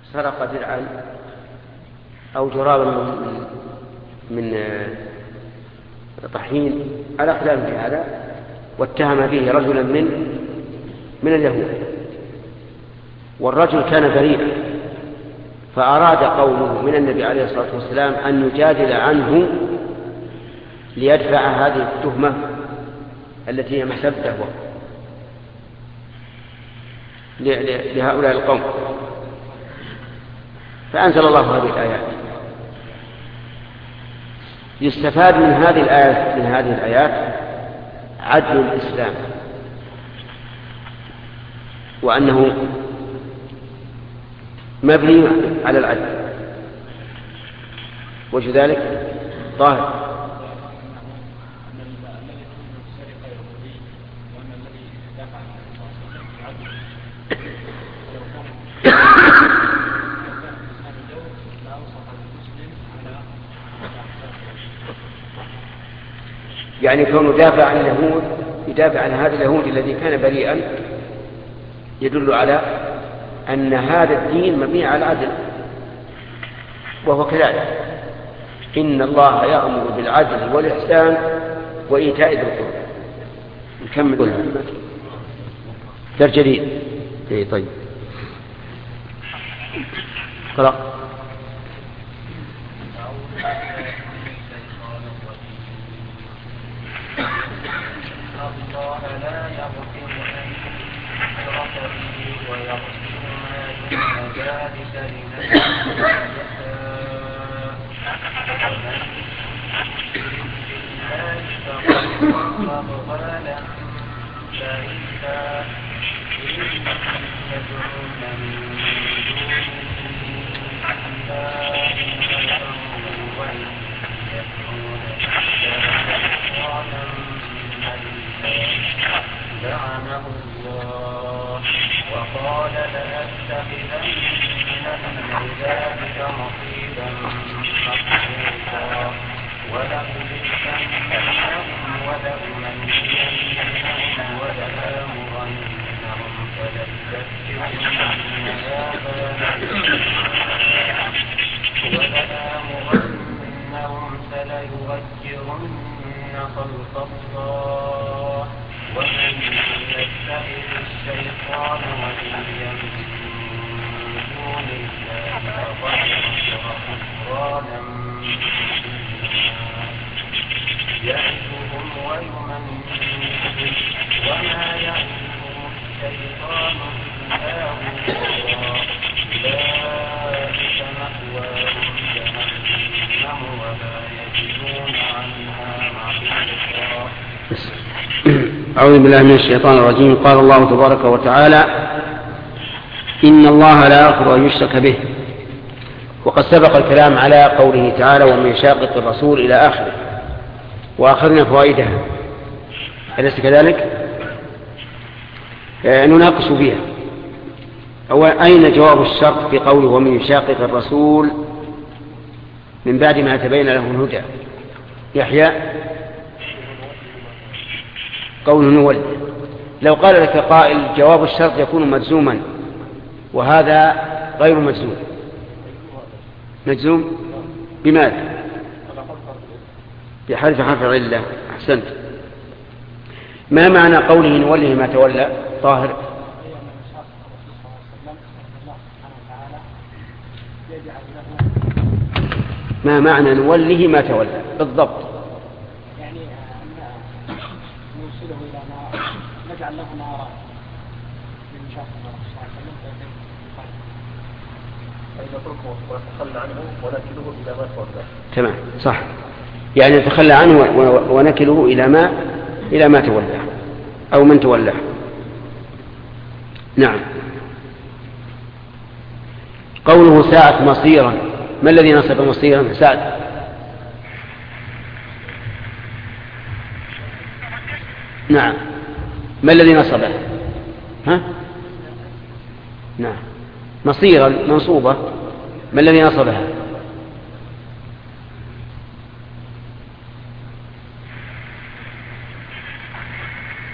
سرق درعا أو جرابا من طحين على خلاف في هذا، واتهم به رجلا من اليهود، والرجل كان بريئا، فأراد قومه من النبي عليه الصلاة والسلام أن يجادل عنه ليدفع هذه التهمة التي هي مسبة لهؤلاء القوم. فأنزل الله هذه الآيات. يستفاد من هذه الآيات عدل الإسلام، وأنه مبني على العدل. وجه ذلك ظاهر. يعني كونه يدافع عن هذا اليهود الذي كان بريئا يدل على أن هذا الدين مبني على العدل، وهو كذلك. إن الله يأمر بالعدل والإحسان وإيتاء ذي القربى. نكمل درس جديد. طيب قرأ. الله لا يغفر أن يشرك به ويغفر ما دون ذلك لمن يشاء، ومن يشرك بالله فقد ضلالا بعيدا. إن يدعون من دونه إلا إناثا وإن يدعون إلا شيطانا لعنه الله وقال لأتخذن من عبادك نصيبا مفروضا ولأضلنهم ولأمنينهم ولآمرنهم فليبتكن خلق الله ومن يتخذ الشيطان وليا من دون الله فقد خسر خسرانا مبينا. يعظهم ويمنيهم وما يعظهم الشيطان إلا غرورا. أولئك مأواهم جهنم ولا يجدون عنها محيصا. أعوذ بالله من الشيطان الرجيم. قال الله تبارك وتعالى: إن الله لا يغفر أن يشرك به. وقد سبق الكلام على قوله تعالى: ومن يشاقق الرسول إلى آخره، وآخرنا فوائدها، أليس كذلك؟ نناقش فيها. أين جواب الشرط في قوله ومن يشاقق الرسول من بعد ما تبين له الهدى؟ يحيى قول نولي. لو قال لك قائل جواب الشرط يكون مجزوما وهذا غير مجزوم، مجزوم بماذا؟ بحرف العلة. أحسنت. ما معنى قوله نوله ما تولى؟ طاهر. ما معنى نوله ما تولى بالضبط؟ يعني نوصله إلى ما نجعل له ما أراد من شاء الله فإذا تركه ونتخلى عنه ونكله إلى ما تولى. تمام، صح. يعني نتخلى عنه ونكله إلى ما تولى أو من تولى. نعم. قوله ساعة مصيرا، ما الذي نصب مصيرا؟ سعد. نعم. ما الذي نصبه؟ ها؟ نعم. مصيرا منصوبة، ما الذي نصبها؟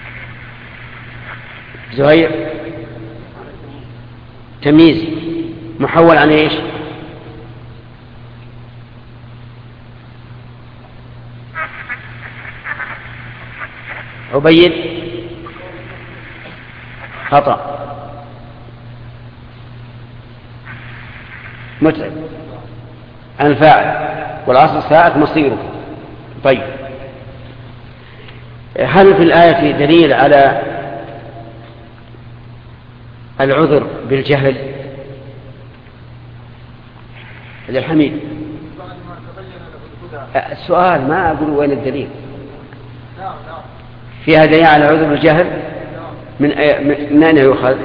زهير. تمييز. محول عن ايش؟ عبيد خطأ. متعب عن الفاعل، والأصل ساءت مصيره. طيب، هل في الآية دليل على العذر بالجهل؟ هذا الحميد السؤال، ما أقول وين الدليل. فيها دليل على عذر بالجهل من أين يؤخذ؟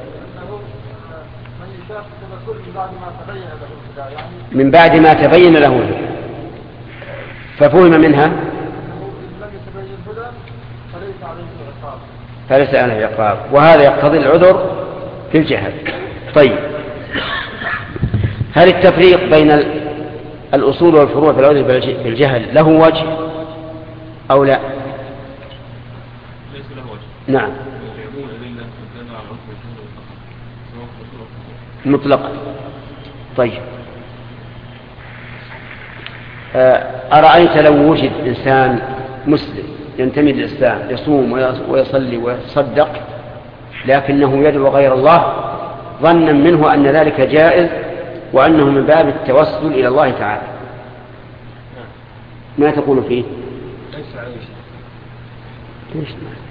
من بعد ما تبين له الهدى، ففهم منها فليس عليه عقاب، وهذا يقتضي العذر في الجهل. طيب، هل التفريق بين الأصول والفروع في العذر بالجهل له وجه أو لا؟ ليس له وجه. نعم، مطلقا. طيب، أرأيت لو وجد إنسان مسلم ينتمي للإسلام يصوم ويصلي ويتصدق لكنه يدعو غير الله ظنا منه أن ذلك جائز وأنه من باب التوسل إلى الله تعالى، ما تقول فيه؟ ليس عليه شيء. ليش؟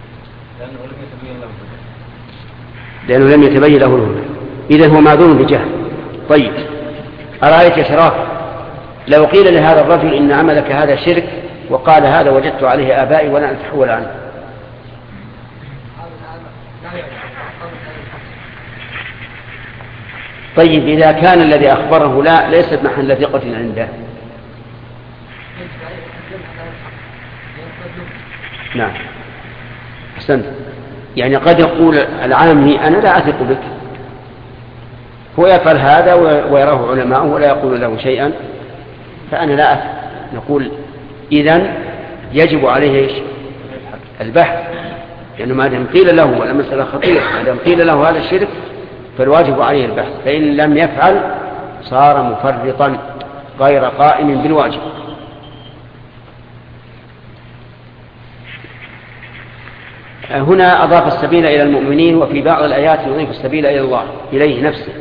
لأنه لم يتبين له الهدى، إذن هو معذور بجهل. طيب، أرأيت يا شراف لو قيل لهذا الرجل إن عملك هذا شرك وقال هذا وجدت عليه آبائي ولا أتحول عنه؟ طيب، إذا كان الذي أخبره ليست محل ثقة عنده. نعم، أحسنت. يعني قد يقول العامي أنا لا أثق بك، هو يفعل هذا ويراه علماء ولا يقول له شيئا، فأنا لا أثق. نقول إذن يجب عليه البحث، لأنه ما دام قيل له، ولا مسألة خطيرة، ما دام قيل له هذا الشرك فالواجب عليه البحث، فإن لم يفعل صار مفرطا غير قائم بالواجب. هنا أضاف السبيل إلى المؤمنين، وفي بعض الآيات يضيف السبيل إلى الله إليه نفسه،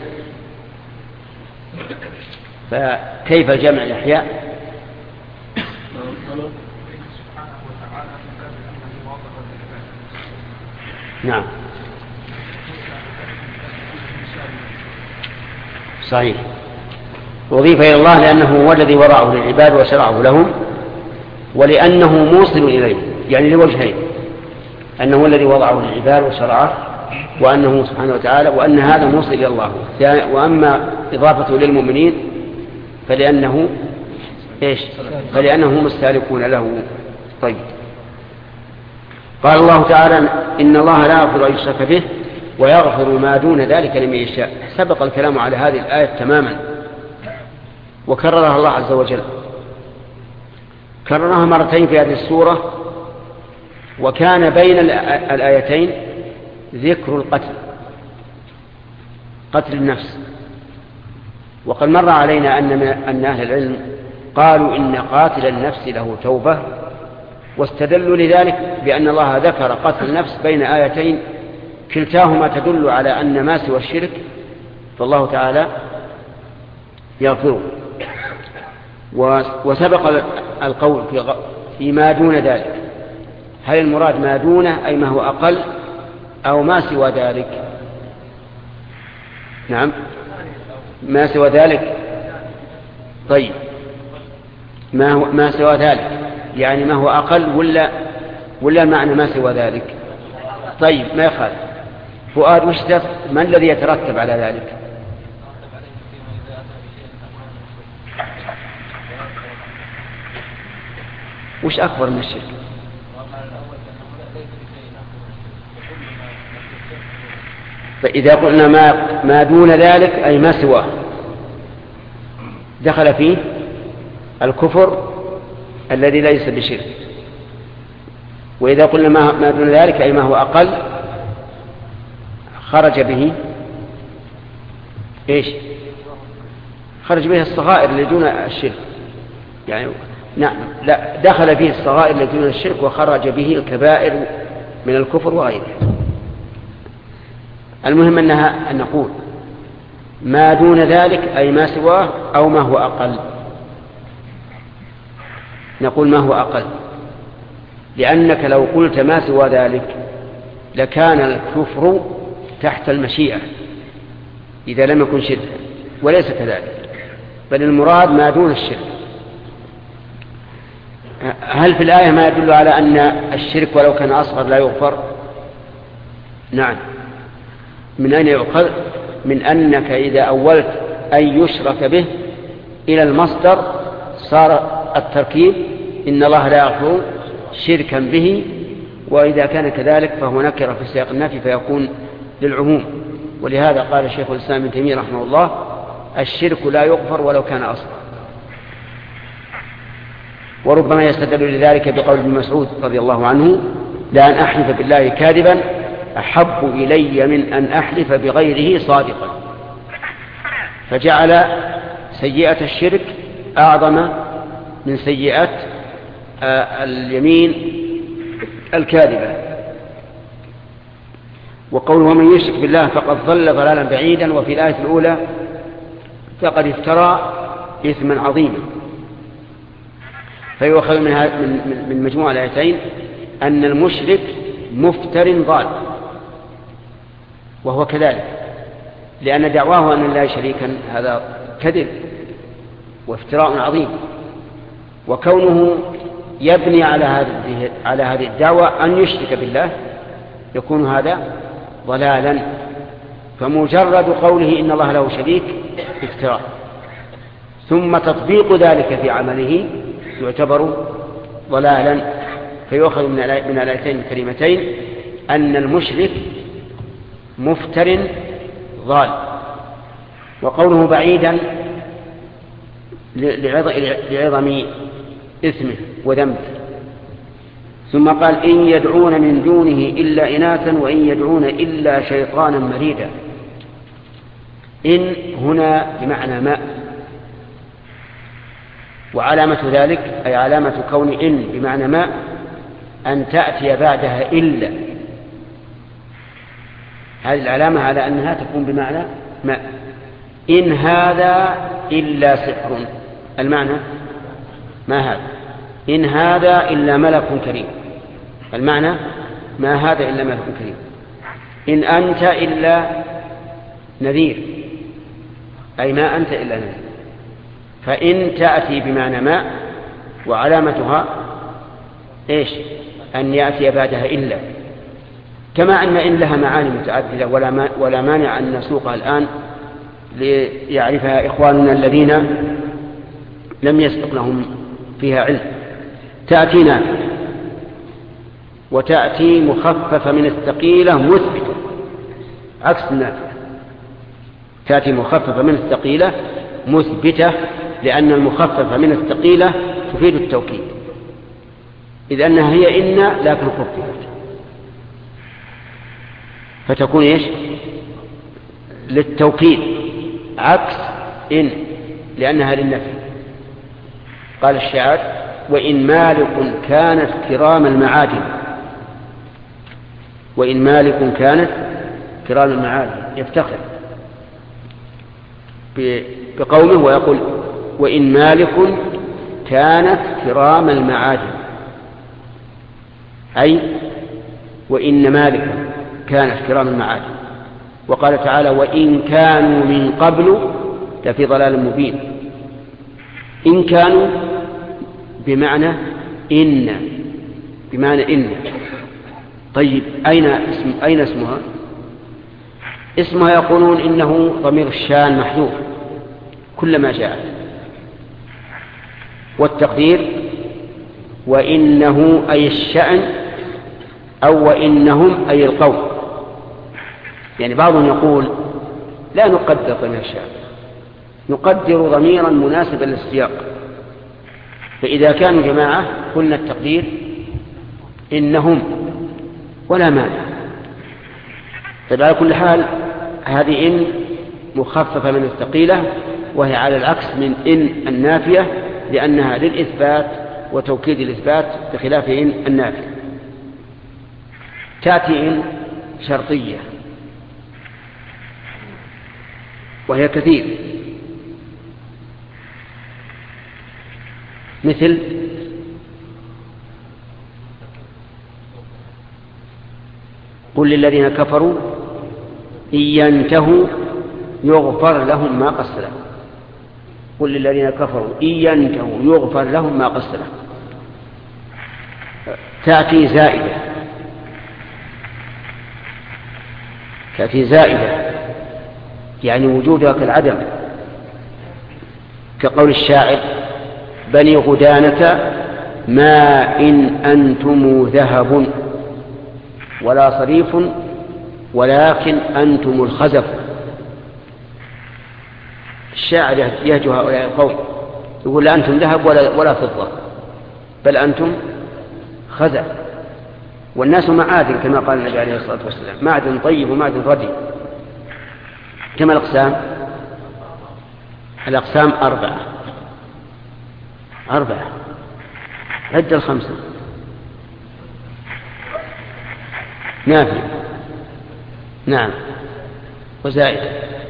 فكيف الجمع الأحياء؟ نعم، صحيح، أضيف إلى الله لأنه هو الذي وضعه للعباد وشرعه لهم، ولأنه موصل إليه، يعني لوجهين: أنه الذي وضعه للعباد وشرعه، وأنه سبحانه وتعالى، وأن هذا موصل إلى الله. وأما إضافته للمؤمنين فلأنه إيش؟ فلأنهم السالكون له. طيب، قال الله تعالى: إن الله لا يغفر أن يشرك به ويغفر ما دون ذلك لمن يشاء. سبق الكلام على هذه الآية تماما وكررها الله عز وجل، كررها مرتين في هذه السورة، وكان بين الآيتين ذكر القتل، قتل النفس. وقد مر علينا أن أهل العلم قالوا إن قاتل النفس له توبة، واستدلوا لذلك بأن الله ذكر قتل النفس بين آيتين كلتاهما تدل على أن ما سوى الشرك فالله تعالى يغفره. وسبق القول في ما دون ذلك، هل المراد ما دونه أي ما هو أقل أو ما سوى ذلك؟ نعم، ما سوى ذلك. طيب، ما سوى ذلك يعني ما هو أقل ولا المعنى ما سوى ذلك؟ طيب، ما يخالف. فؤاد، ما الذي يترتب على ذلك؟ وش أكبر من الشرك؟ فإذا قلنا ما دون ذلك أي ما سواه دخل فيه الكفر الذي ليس بشرك، وإذا قلنا ما دون ذلك أي ما هو أقل خرج به إيش؟ خرج به الصغائر اللي دون الشرك، يعني نعم، لا، دخل فيه الصغائر اللي دون الشرك وخرج به الكبائر من الكفر وغيره. المهم أن نقول ما دون ذلك أي ما سواه أو ما هو أقل. نقول ما هو أقل، لأنك لو قلت ما سوى ذلك لكان الكفر تحت المشيئة إذا لم يكن شركا، وليس كذلك، بل المراد ما دون الشرك. هل في الآية ما يدل على أن الشرك ولو كان أصغر لا يغفر؟ نعم. من أين يؤخذ؟ من أنك إذا أولت أن يشرك به إلى المصدر صار التركيب إن الله لا يغفر شركا به، وإذا كان كذلك فهو نكر في سياق النفي فيكون للعموم. ولهذا قال شيخ الإسلام ابن تيمية رحمه الله: الشرك لا يغفر ولو كان أصغر. وربما يستدل لذلك بقول ابن مسعود رضي الله عنه: لأن أحلف بالله كاذبا أحب إلي من أن أحلف بغيره صادقا. فجعل سيئة الشرك أعظم من سيئة اليمين الكاذبة. وقوله: ومن يشرك بالله فقد ضل ضلالا بعيدا، وفي الآية الأولى فقد افترى إثما عظيما. فيؤخذ من مجموع الآيتين أن المشرك مفتر ضال، وهو كذلك، لأن دعواه أن الله شريكا هذا كذب وافتراء عظيم، وكونه يبني على هذه الدعوة أن يشرك بالله يكون هذا ضلالا. فمجرد قوله إن الله له شريك افتراء، ثم تطبيق ذلك في عمله يعتبر ضلالا. فيؤخذ من الآيتين الكريمتين أن المشرك مفتر ضال. وقوله بعيدا لعظم إثمه وذنبه. ثم قال: إن يدعون من دونه إلا إناثا وإن يدعون إلا شيطانا مريدا. إن هنا بمعنى ما، وعلامة ذلك أي علامة كون إن بمعنى ما أن تأتي بعدها إلا. هذه العلامة على أنها تكون بمعنى ما. إن هذا إلا سحر، المعنى ما هذا. إن هذا إلا ملك كريم، المعنى ما هذا إلا ملك كريم. إن أنت إلا نذير، أي ما أنت إلا نذير. فإن تأتي بمعنى ما، وعلامتها إيش؟ أن يأتي بعدها إلا. كما أن إن لها معاني متعددة ولا مانع أن نسوقها الآن ليعرفها إخواننا الذين لم يسبق لهم فيها علم. تأتي نافية، وتأتي مخففة من الثقيلة مثبتة، عكس النافية. تأتي مخففة من الثقيلة مثبتة، لأن المخففة من الثقيلة تفيد التوكيد، إذ أنها هي إن لكن خففت، فتكون إيش؟ للتوكيد، عكس إن لأنها للنفي. قال الشاعر: وإن مالك كانت كرام المعادن. وإن مالك كانت كرام المعادن، يفتخر بقومه ويقول: وإن مالك كانت كرام المعادن، أي وإن مالك كانت كرام المعادن. وقال تعالى: وإن كانوا من قبل لفي ضلال مبين. إن كانوا بمعنى إن، بمعنى إن. طيب أين اسمها؟ اسمها يقولون إنه ضمير الشان محذوف كلما جاء، والتقدير وإنه أي الشأن، أو وإنهم أي القوم. يعني بعضهم يقول: لا نقدر ضمير الشأن، نقدر ضميرا مناسبا للسياق. فإذا كانوا جماعة قلنا التقدير إنهم ولا مانع. طيب على كل حال هذه إن مخففة من الثقيلة، وهي على العكس من إن النافية، لأنها للإثبات وتوكيد الإثبات بخلاف إن النافية. تأتي إن شرطية وهي كثير، مثل قل للذين كفروا إن ينتهوا يغفر لهم ما قد سلف. قل للذين كفروا إن ينتهوا يغفر لهم ما قد سلف. تأتي زائدة، تأتي زائدة يعني وجودها كالعدم، كقول الشاعر بني غدانة ما إن أنتم ذهب ولا صريف ولكن أنتم الخزف. الشاعر يهجو هؤلاء القوم يقول لا أنتم ذهب ولا فضة بل أنتم خزف، والناس معادن كما قال النبي عليه الصلاة والسلام، معدن طيب ومعدن ردي. كما الأقسام؟ الأقسام أربعة. عد الخمسة. نافع، نعم، وزائد،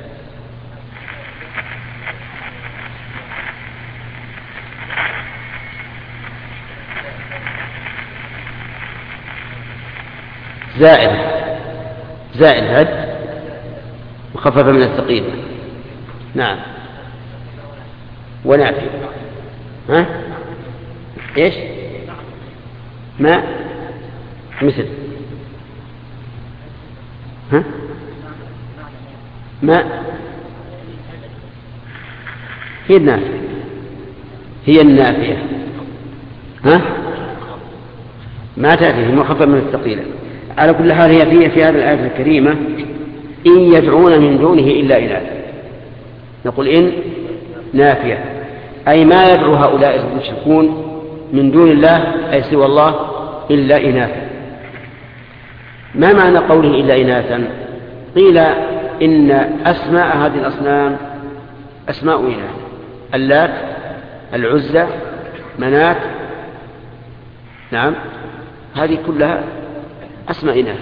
زائد هد مخففة من الثقيلة، نعم، ونافع. ها ايش؟ ما مثل ها ما هي النافية ها ما تأتي مخففة من الثقيلة. على كل حال هي في هذه الآية الكريمة إن يدعون من دونه إلا إناثا. نقول إن نافية أي ما يدعو هؤلاء المشركون من دون الله أي سوى الله إلا إناثا. ما معنى قوله إلا إناثا؟ قيل إن أسماء هذه الأصنام أسماء إناث، اللات، العزى، منات، نعم، هذه كلها أسماء إناث،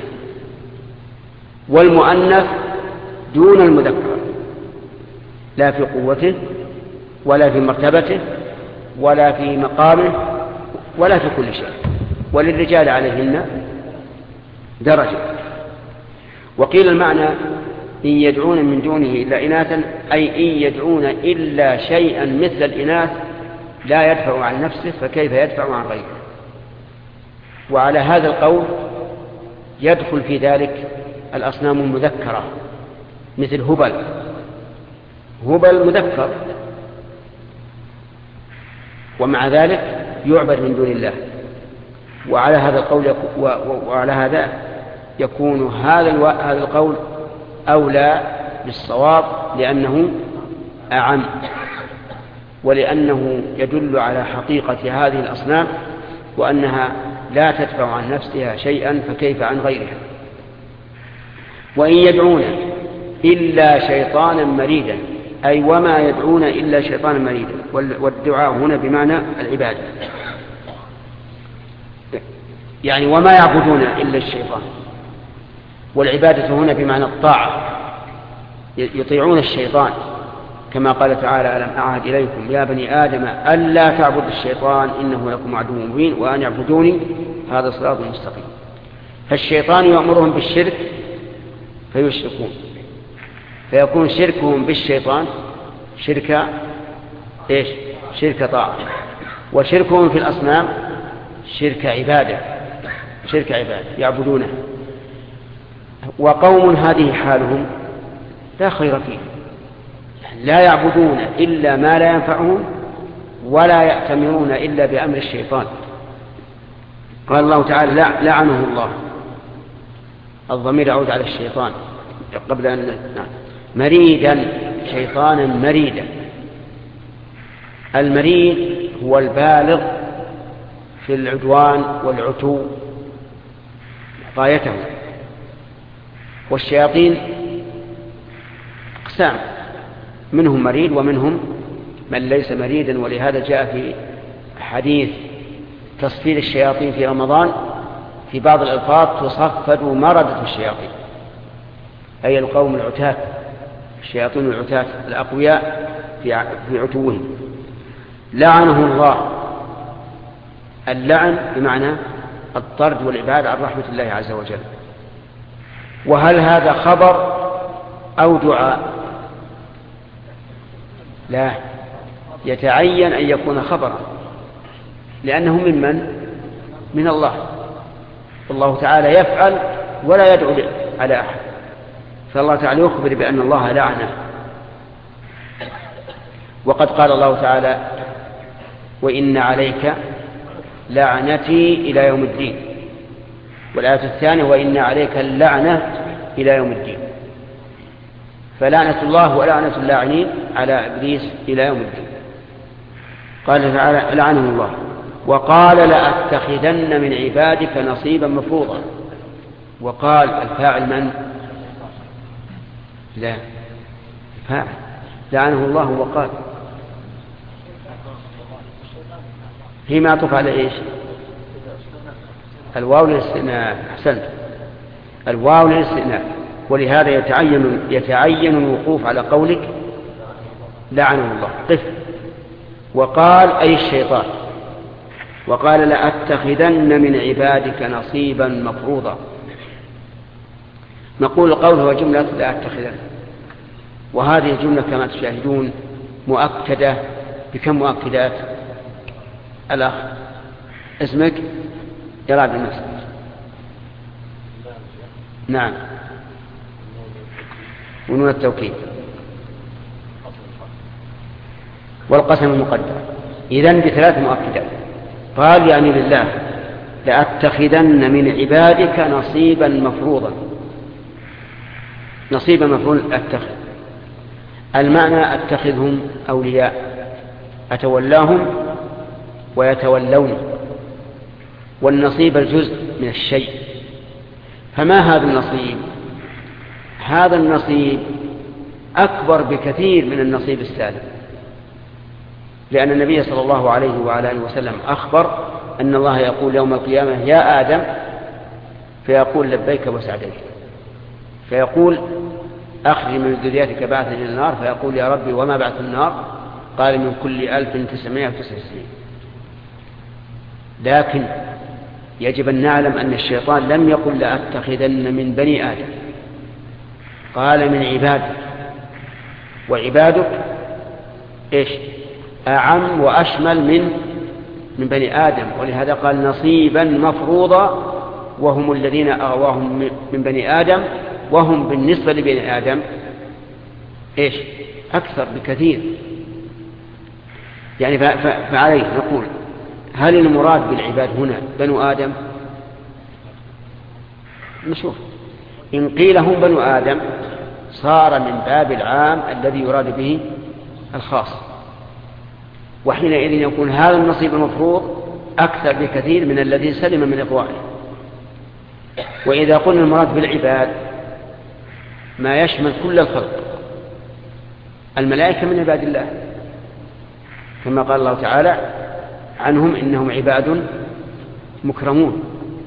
والمؤنث دون المذكر لا في قوته ولا في مرتبته ولا في مقامه ولا في كل شيء، وللرجال عليهن درجة. وقيل المعنى إن يدعون من دونه إلا إناثا أي إن يدعون إلا شيئا مثل الإناث لا يدفع عن نفسه فكيف يدفع عن غيره. وعلى هذا القول يدخل في ذلك الأصنام المذكرة مثل هبل مذكر ومع ذلك يعبد من دون الله. وعلى هذا القول وعلى هذا يكون هذا القول أولى بالصواب لأنه أعم، ولأنه يدل على حقيقة هذه الأصنام وأنها لا تدفع عن نفسها شيئا فكيف عن غيرها. وإن يدعون إلا شيطانا مريدا أي وما يدعون إلا شيطانا مريدا، والدعاء هنا بمعنى العبادة، يعني وما يعبدون إلا الشيطان، والعبادة هنا بمعنى الطاعة، يطيعون الشيطان كما قال تعالى ألم أعهد إليكم يا بني آدم ألا تعبدوا الشيطان إنه لكم عدو مبين وأن يعبدوني هذا صراط مستقيم. فالشيطان يأمرهم بالشرك فيشركون، فيكون شركهم بالشيطان شرك طاعة، وشركهم في الأصنام شرك عبادة يعبدونه. وقوم هذه حالهم لا خير فيه، لا يعبدون إلا ما لا ينفعهم ولا يأتمرون إلا بأمر الشيطان. قال الله تعالى لعنه الله، الضمير يعود على الشيطان قبل أن مريدا، شيطانا مريدا. المريد هو البالغ في العدوان والعتو غايته. والشياطين أقسام، منهم مريض ومنهم من ليس مريدا. ولهذا جاء في حديث تصفير الشياطين في رمضان في بعض الألفاظ تصفد مردة الشياطين، أي القوم العتاة، الشياطين العتاة الأقوياء في عتوهم. لعنه الله، اللعن بمعنى الطرد والإبعاد عن رحمة الله عز وجل. وهل هذا خبر أو دعاء؟ لا، يتعين أن يكون خبرا، لأنه من الله، والله تعالى يفعل ولا يدعو على أحد، فالله تعالى يخبر بأن الله لعنه. وقد قال الله تعالى وإن عليك لعنتي إلى يوم الدين، والآية الثانية وإن عليك اللعنة إلى يوم الدين، فلعنة الله ولعنة اللاعنين على إبليس إلى يوم الدين. قال تعالى لعنه الله. وقال لأتخذن من عبادك نصيبا مفروضا. وقال الفاعل من؟ لا، الفاعل لعنه الله. وقال هي معطوف على إيش؟ الواو للاستئناف. أحسنت، الواو للاستئناف، ولهذا يتعين الوقوف على قولك لعنه الله. قف. وقال أي الشيطان. وقال لأتخذن من عبادك نصيبا مفروضا. نقول القول هو جملة لأتخذن، وهذه الجملة كما تشاهدون مؤكدة بكم مؤكدات؟ الأخ اسمك؟ يراد النفس. نعم، ونون التوكيد والقسم المقدر. إذن بثلاث مؤكدات. قال يعني لله لأتخذن من عبادك نصيبا مفروضا. نصيبا مفروض أتخذ، المعنى أتخذهم أولياء، أتولاهم ويتولون، والنصيب الجزء من الشيء. فما هذا النصيب؟ هذا النصيب أكبر بكثير من النصيب السالم، لأن النبي صلى الله عليه وعلى آله وسلم أخبر أن الله يقول يوم القيامة يا آدم، فيقول لبيك وسعديك، فيقول أخرج من ذريتك بعثا إلى النار، فيقول يا ربي وما بعث النار؟ قال من كل 1999. لكن يجب أن نعلم أن الشيطان لم يقل لأتخذن من بني آدم، قال من عبادك، وعبادك إيش؟ أعم وأشمل من بني آدم. ولهذا قال نصيبا مفروضا، وهم الذين أغواهم من بني آدم، وهم بالنسبة لبني آدم إيش؟ أكثر بكثير. يعني فعليه نقول هل المراد بالعباد هنا بنو آدم؟ نشوف، إن قيل هم بنو آدم صار من باب العام الذي يراد به الخاص، وحينئذ يكون هذا النصيب المفروض أكثر بكثير من الذي سلم من إخوانه. وإذا قلنا المراد بالعباد ما يشمل كل الخلق، الملائكة من عباد الله، كما قال الله تعالى عنهم إنهم عباد مكرمون.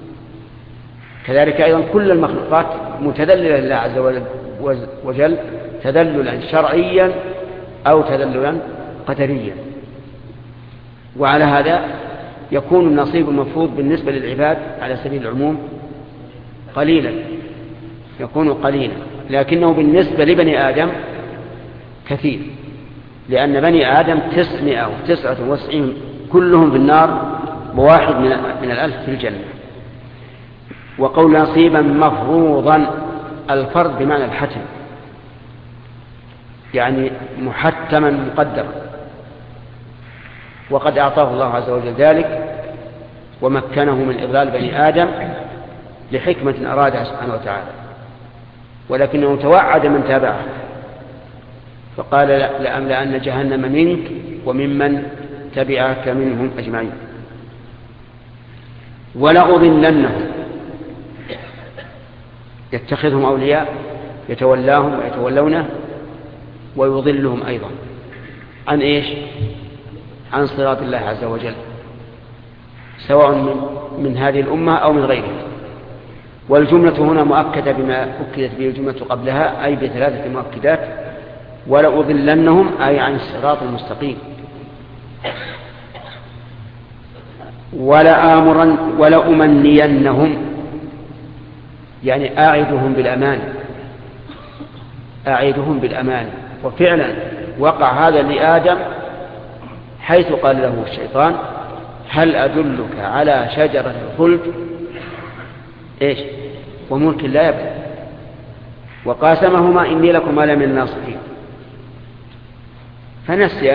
كذلك أيضا كل المخلوقات متذللة لله عز وجل تذللا شرعيا أو تذللا قدريا. وعلى هذا يكون النصيب المفروض بالنسبة للعباد على سبيل العموم قليلا، يكون قليلا، لكنه بالنسبة لبني آدم كثير، لأن بني آدم 999 كلهم في النار بواحد من 1000 في الجنة. وقول نصيبا مفروضا، الفرض بمعنى الحتم، يعني محتما مقدرا، وقد أعطاه الله عز وجل ذلك ومكنه من إضلال بني آدم لحكمة أرادها سبحانه وتعالى، ولكنه توعد من تابعه فقال لأملأن جهنم منك وممن تبعك منهم أجمعين. ولأضلنهم، يتخذهم أولياء، يتولاهم ويتولونه، ويضلهم أيضا عن إيش؟ عن صراط الله عز وجل، سواء من هذه الأمة أو من غيرها. والجملة هنا مؤكدة بما أكدت به الجملة قبلها، أي بثلاثة مؤكدات: ولأضلنهم أي عن الصراط المستقيم، ولأمنينهم يعني أعدهم بالأمان. وفعلا وقع هذا لآدم حيث قال له الشيطان: هل أدلك على شجرة الخلد إيش وملك لا يبلى، وقاسمهما إني لكما لمن الناصحين. فنسي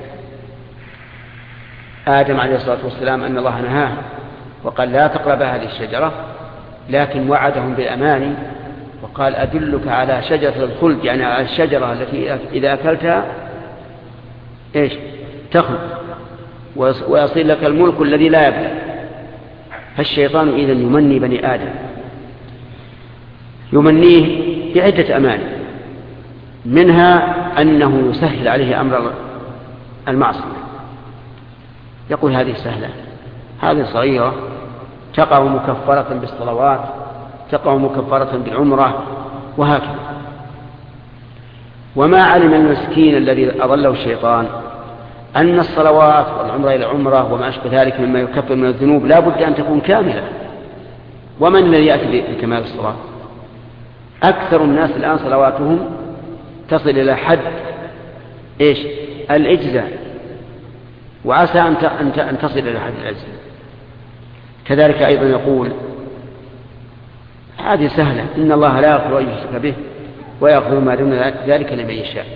آدم عليه الصلاة والسلام أن الله نهاه وقال: لا تقرب هذه الشجرة، لكن وعدهم بالأمان وقال: أدلك على شجرة الخلد، يعني على الشجرة التي إذا أكلتها إيش تخلد ويصير لك الملك الذي لا يبلى. فالشيطان إذن يمني بني آدم، يمنيه بعدة أماني، منها أنه يسهل عليه أمر المعصية، يقول: هذه سهلة، هذه صغيرة، تقع مكفرة بالصلوات، تقع مكفرة بالعمرة، وهكذا. وما علم المسكين الذي أضله الشيطان أن الصلوات والعمرة إلى العمرة وما أشبه ذلك مما يكفر من الذنوب لا بد أن تكون كاملة. ومن الذي يأتي بكمال الصلاة؟ أكثر الناس الآن صلواتهم تصل إلى حد إيش الإجزاء، وعسى أن تصل إلى حد الإجزاء. كذلك أيضا يقول: هذه سهلة، إن الله لا يغفر أن يشرك به ويغفر ما دون ذلك لمن يشاء.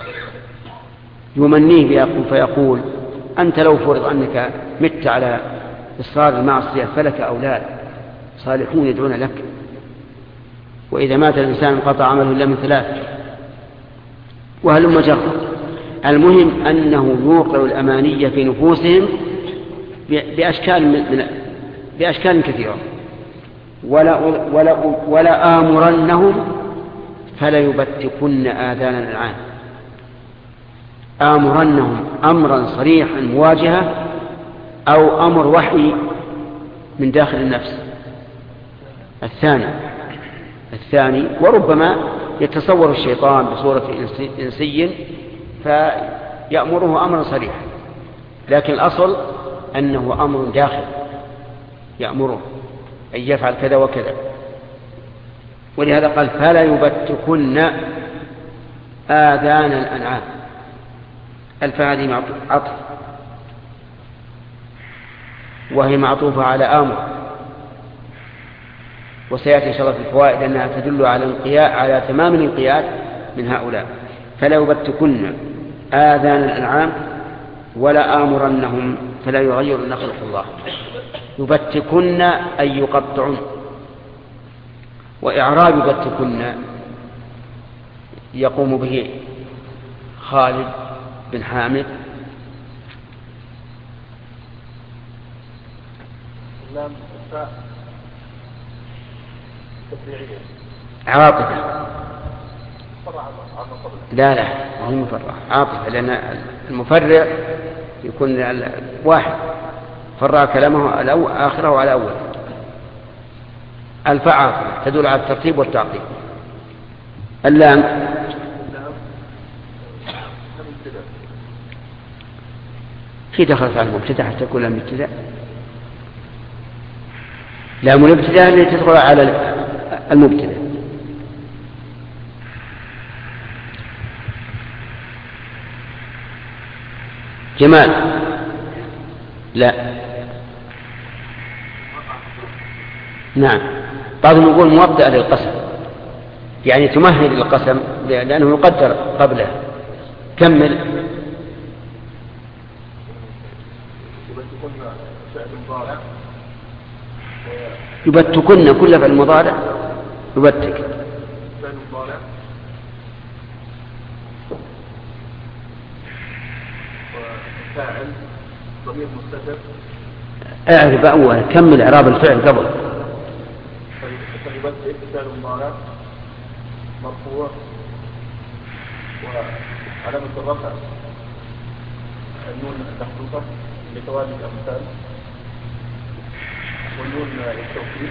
يمنيه فيقول: أنت لو فرض أنك مت على إصرار المعصية فلك أولاد صالحون يدعون لك، وإذا مات الإنسان انقطع عمله إلا من ثلاث، وهلم جرا. المهم أنه يوقع الأمانية في نفوسهم بأشكال كثيرة. ولا آمرنهم فليبتكن آذان الأنعام. آمرنهم أمرا صريحا مواجهة، أو أمر وحي من داخل النفس. الثاني وربما يتصور الشيطان بصورة إنسي فيأمره أمرا صريحا، لكن الأصل أنه أمر داخل يأمره أن يفعل كذا وكذا. ولهذا قال: فلا يبتكن آذان الأنعام. الفاء هذه عطف، وهي معطوفة على آمر، وسيأتي إن شاء الله في الفوائد أنها تدل على تمام الانقياد من هؤلاء. فلا يبتكن آذان الأنعام ولا آمرنهم فلا يغيرن خلق الله. يبتكن أي يقطعن. وإعراب يبتكن يقوم به خالد بن حامد. عاطفة. لا هي مفرع عاطفة، لأن المفرع يكون واحد فرع كلامه آخره على أول. الفاء عاطفة تدل على الترتيب والتعقيب. اللام في دخلت على المبتدأ حتى تكون لام ابتداء. لام الابتداء اللي تدخل على المبتدأ. جمال لا. نعم، بعضهم يقول موطئة للقسم، يعني تمهد للقسم لأنه يقدر قبله. كمل. يبتكن كل فعل مضارع يبتك. فاعل ضمير مستتر. اعرف أول، كمل إعراب الفعل قبل. فيبتك فعل مضارع مرفوع علامة الرفع النون المحذوفة لتوالي الأمثال، والنون التوكيد.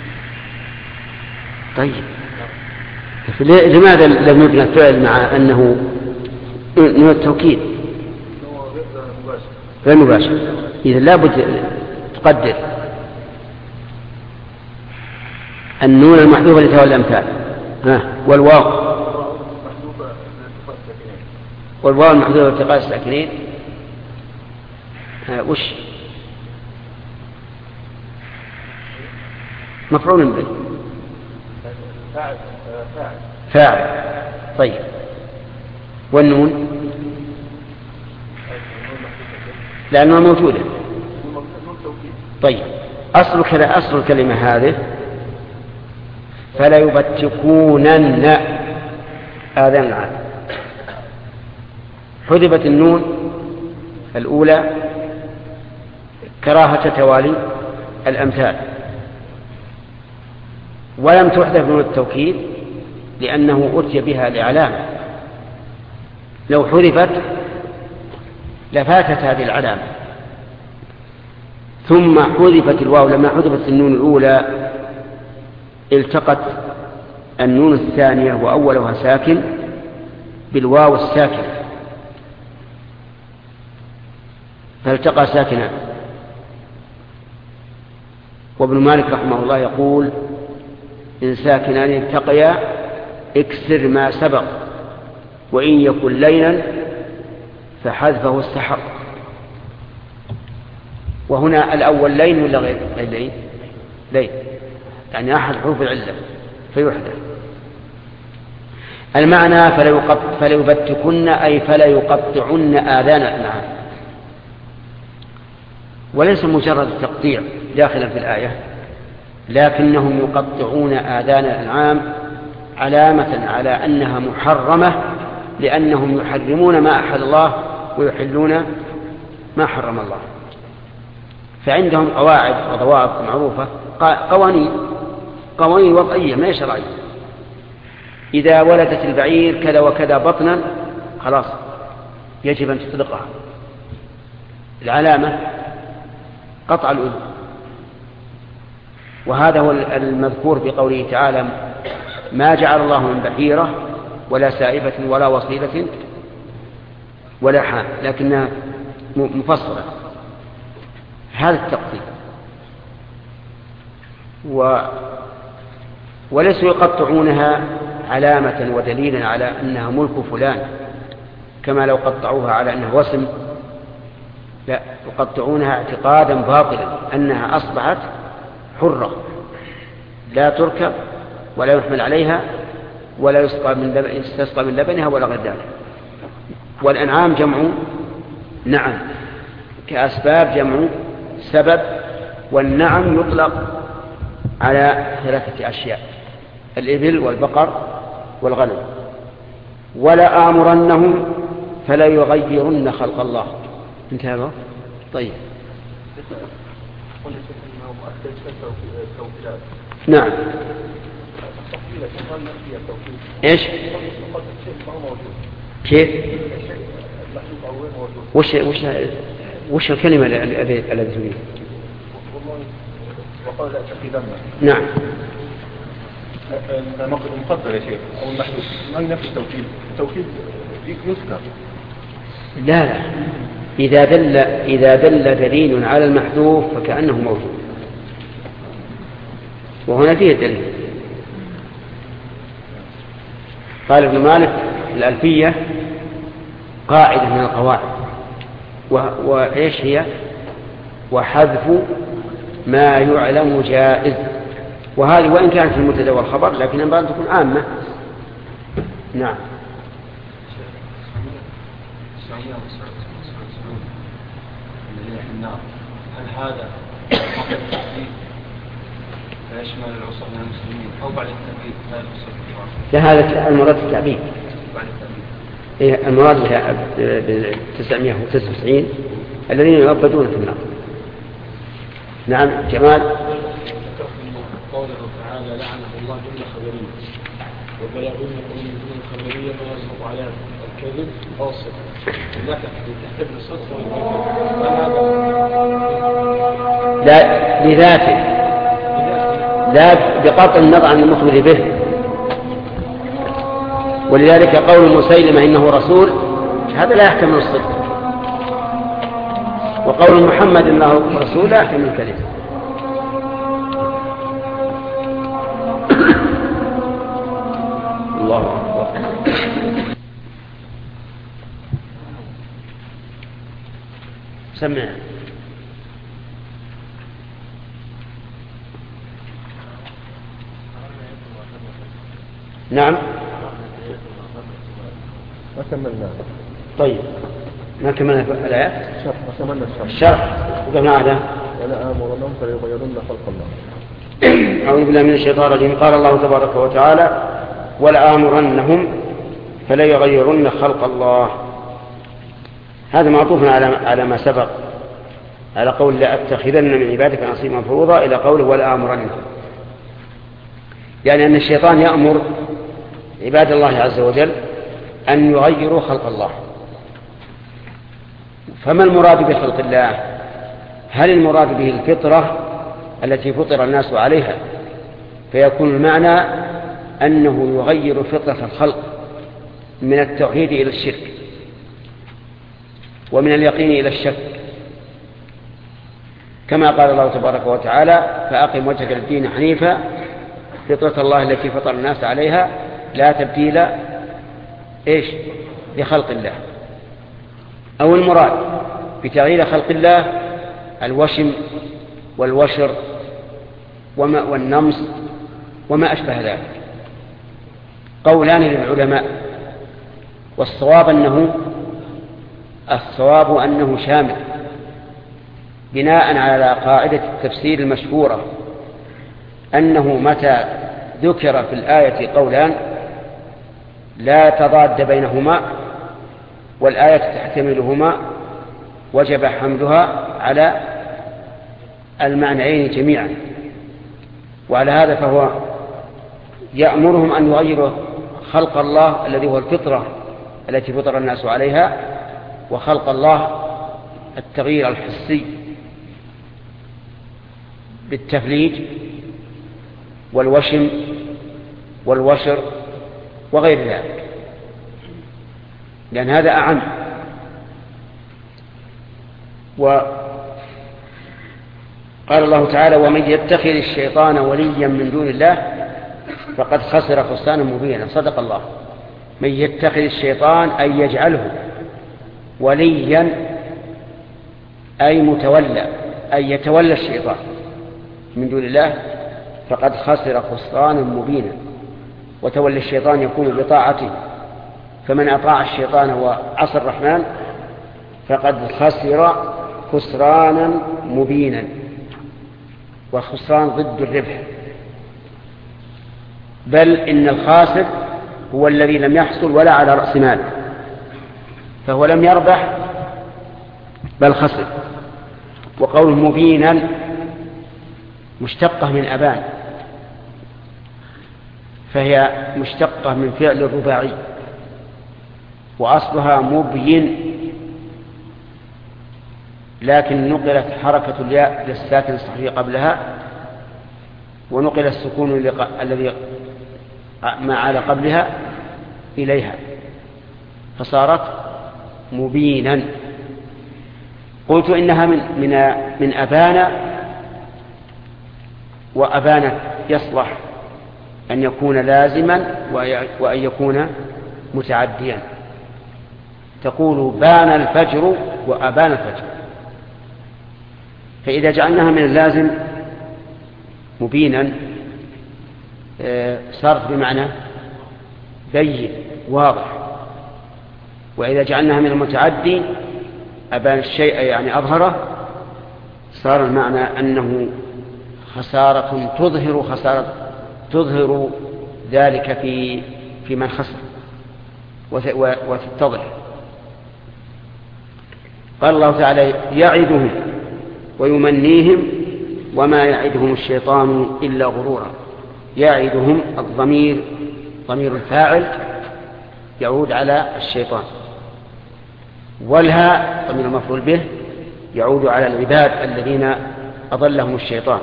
طيب لماذا لم يبنى الفعل مع أنه نون التوكيد غير مباشر؟ إذا لابد تقدر النون المحذوفة لتوالي الأمثال والواو المحذوفة لالتقاء الساكنين وش مفعول به فاعل. طيب والنون لأنها موجودة. طيب أصل الكلمة هذه فلا يبتكونن آذان العالم، حذفت النون الأولى كراهة توالي الأمثال، ولم تحذف نون التوكيد لأنه أتي بها لعلامة، لو حذفت لفاتت هذه العلامة. ثم حذفت الواو، لما حذفت النون الأولى التقت النون الثانية وأولها ساكن بالواو الساكنة فالتقى ساكنان. وابن مالك رحمه الله يقول إن ساكنان التقيا اكسر ما سبق، وإن يكن لينا فحذفه استحق. وهنا الأول لين ولا غير لين؟ لين يعني أحد حروف العلة فيحذف. المعنى فلا يبتكن أي فلا يقطعن آذان الأنعام، وليس مجرد تقطيع داخلا في الآية، لكنهم يقطعون آذان الأنعام علامة على أنها محرمة، لأنهم يحرمون ما أحل الله ويحلون ما حرم الله. فعندهم قواعد وضوابط معروفة، قوانين وضعية ما شرعية. إذا ولدت البعير كذا وكذا بطنا خلاص يجب أن تطلقها، العلامة قطع الأذن. وهذا هو المذكور في قوله تعالى ما جعل الله من بحيرة ولا سائبة ولا وصيلة ولا حام، لكنها مفصلة. هذا التقطيع. وليسوا يقطعونها علامة ودليلا على أنها ملك فلان كما لو قطعوها على أنها وسم، لا، يقطعونها اعتقادا باطلا أنها أصبحت حرة لا تركب ولا يحمل عليها ولا يستسقى من لبنها ولا غير ذلك. والأنعام جمع نعم، كأسباب جمع سبب، والنعم يطلق على 3 أشياء: الإبل والبقر والغنم. ولا آمرنهم فلا يغيرن خلق الله. انتهى هذا؟ طيب نعم. ايش كيف وش الكلمة التي تريد؟ نعم المقدر يا شيخ او المحدود ما هي نفس التوكيد يذكر. لا إذا دل دليل على المحذوف فكأنه موجود، وهنا فيه الدليل. قال ابن مالك الألفية قاعدة من القواعد، وإيش هي؟ وحذف ما يعلم جائز. وهذه وإن كانت في المبتدأ والخبر لكن ينبغي أن تكون عامة. نعم. هل هذا قبل التحديد فيشمل العصر من المسلمين أو بعد التحديد لا العصر؟ هذا المراد التعبيد. بعد التحديد المراد ب 999 الذين يعبدون في النار. نعم جمال. قوله تعالى لعنه الله جملة خبرية، وبلا جملة من الخبرية فيصرف على كذب قاصد لك تحتاج للصدق لا لذاته، لا بقطع النظر عن المخبر به. ولذلك قول مسيلمة إنه رسول هذا لا يحتمل الصدق، وقول محمد إنه رسول لا يحتمل الكذب. الله أكبر. سمع. نعم. ما كملنا. طيب ما كملنا الآيات. ما كملنا الشرح. وقفنا على ولا آمرنهم فليغيرن خلق الله. أعوذ بالله من الشيطان الرجيم. قال الله تبارك وتعالى: ولآمرنهم فليغيرن خلق الله. هذا معطوف على ما سبق، على قول لأتخذن من عبادك نصيبا مفروضا، إلى قوله ولآمرنهم، يعني أن الشيطان يأمر عباد الله عز وجل أن يغيروا خلق الله. فما المراد بخلق الله؟ هل المراد به الفطرة التي فطر الناس عليها، فيكون المعنى أنه يغير فطرة الخلق من التوحيد إلى الشرك، ومن اليقين إلى الشك، كما قال الله تبارك وتعالى: فأقم وجهك للدين حنيفا فطرة الله التي فطر الناس عليها لا تبديل لخلق الله. أو المراد بتغيير خلق الله الوشم والوشر والنمس وما أشبه ذلك. قولان للعلماء، والصواب أنه شامل، بناء على قاعدة التفسير المشهورة أنه متى ذكر في الآية قولان لا تضاد بينهما والآية تحتملهما وجب حملها على المعنيين جميعا. وعلى هذا فهو يأمرهم أن يغيروا خلق الله الذي هو الفطرة التي فطر الناس عليها، وخلق الله التغيير الحسي بالتفليج والوشم والوشر وغير ذلك، لأن هذا أعم. وقال الله تعالى: ومن يتخذ الشيطان وليا من دون الله فقد خسر خسرانا مبينا. صدق الله. من يتخذ الشيطان أي يجعله وليا أي متولى، أي يتولى الشيطان من دون الله فقد خسر خسرانا مبينا. وتولى الشيطان يكون بطاعته، فمن أطاع الشيطان وعصى الرحمن فقد خسر خسرانا مبينا. والخسران ضد الربح، بل إن الخاسر هو الذي لم يحصل ولا على رأس مال، فهو لم يربح بل خسر. وقول مبينا مشتقة من أبان، فهي مشتقة من فعل الرباعي، وأصلها مبين، لكن نقلت حركة الياء للساكن الصحيح قبلها، ونقل السكون الذي ما على قبلها إليها، فصارت مبينا. قلت إنها من أبانا، وأبانا يصلح أن يكون لازما وأن يكون متعديا. تقول بان الفجر وأبان الفجر، فإذا جعلناها من اللازم مبينا صارت بمعنى بين واضح، وإذا جعلناها من المتعدي أبان الشيء يعني أظهره، صار المعنى أنه خسارة تظهر ذلك في من خسر وتتضح. قال الله تعالى: يعدهم ويمنيهم وما يعدهم الشيطان إلا غرورا. يعدهم الضمير ضمير الفاعل يعود على الشيطان، والها ضمير المفعول به يعود على العباد الذين أضلهم الشيطان.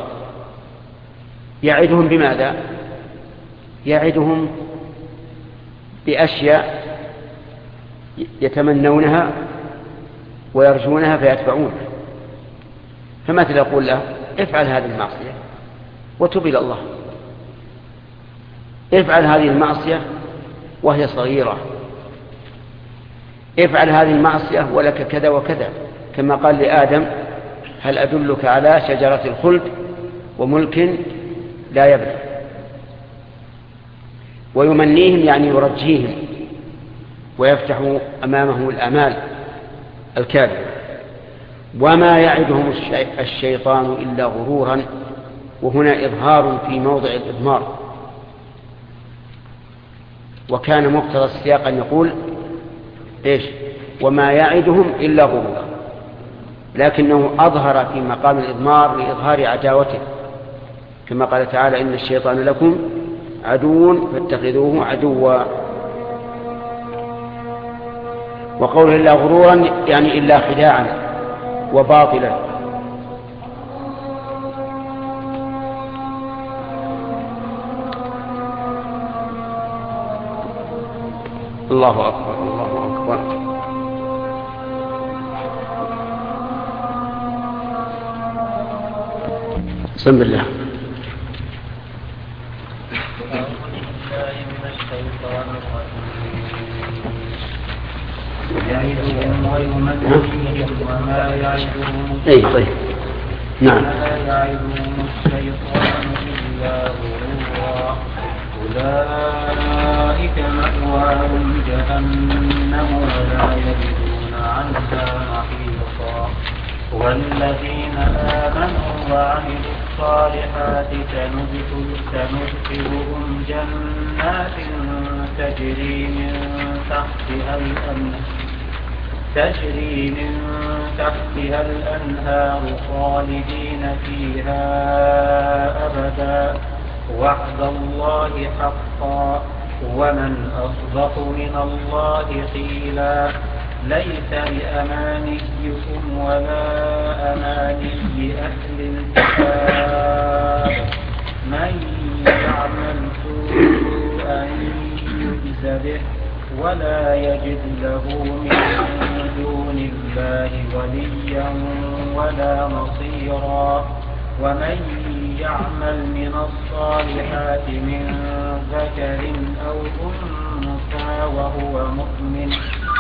يعدهم بماذا؟ يعدهم بأشياء يتمنونها ويرجونها فيتبعونها. فمثل يقول له افعل هذه المعصية وتب إلى الله، افعل هذه المعصية وهي صغيرة، افعل هذه المعصية ولك كذا وكذا، كما قال لآدم هل أدلك على شجرة الخلد وملك لا يبلى. ويمنيهم يعني يرجيهم ويفتح أمامهم الآمال الكاذبة. وما يعدهم الشيطان إلا غرورا، وهنا إظهار في موضع الإضمار، وكان مقتضى السياق أن يقول إيش؟ وما يعدهم إلا غرورا، لكنه أظهر في مقام الإضمار لإظهار عداوته، كما قال تعالى إن الشيطان لكم عدو فاتخذوه عدوا. وقوله إلا غرورا يعني إلا خداعا وباطلا. الله أكبر الله أكبر. بسم الله. يعدهم ويمنيهم وما يعدهم طيب. نعم. وما يعدهم الشيطان إلا غرورا أولئك مأواهم جهنم ولا يجدون عنها محيصا والذين آمنوا وعملوا الصالحات سندخلهم جنات تجري من تحتها الأنهار خالدين فيها أبدا وعد الله حقا ومن أصدق من الله قيلا ليس بأمانيكم ولا أماني أهل الكتاب من يعمل سوءا يجز به ولا يجد له من دون الله وليا ولا نصيرا ومن يعمل من الصالحات من ذكر أو أنثى وهو مؤمن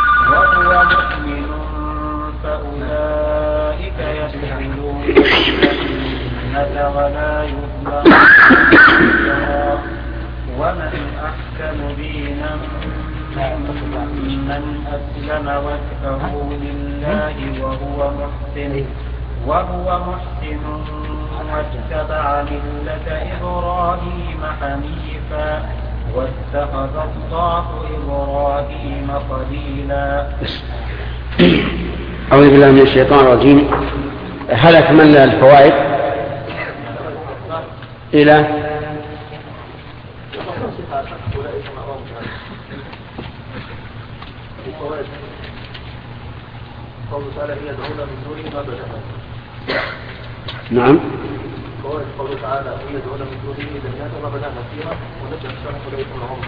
فأولئك يدخلون الجنة ولا يظلمون ومن أحسن دينا ممن أسلم وجهه لله وهو محسن واتبع ملة إبراهيم حنيفا واتخذ الله إبراهيم خليلا. أعوذ بالله من الشيطان الرجيم. هل أكملنا الفوائد إلى قوله تعالى هي يدعون من دونه ما بدأنا. نعم. قوله تعالى هي يدعون من دونه جنات ما بدأنا فيها ونبدأ الشرح وليس معهم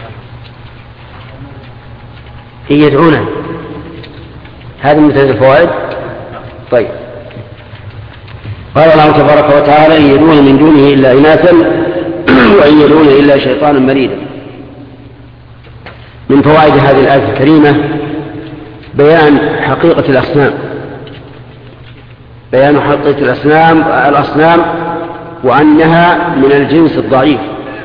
هي يدعون هذا من الفوائد. طيب. قال الله تبارك وتعالى إن يدعون من دونه إلا إناثا وإن يدعون إلا شيطانا مريدا. من فوائد هذه الآية الكريمة بيان حقيقة الأصنام، بيان حقيقة الأصنام وأنها من الجنس الضعيف،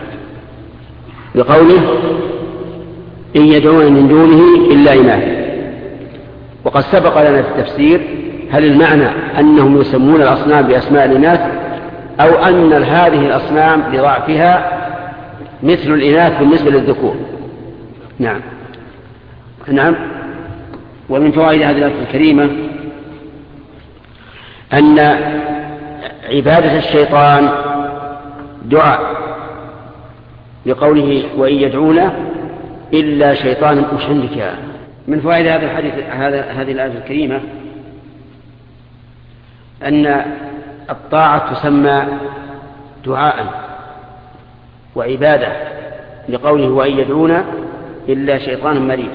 بقوله إن يدعون من دونه إلا إناثا. وقد سبق لنا في التفسير هل المعنى أنهم يسمون الأصنام بأسماء الإناث أو أن هذه الأصنام لضعفها مثل الإناث بالنسبة للذكور. نعم. ومن فوائد هذه الآية الكريمة أن عبادة الشيطان دعاء، لقوله وإن يدعون إلا شيطانا وش عندك يا من فوائد هذا الحديث هذه الآية الكريمة أن الطاعة تسمى دعاء وعبادة لقوله وإن يدعون إلا شيطانا مريدا.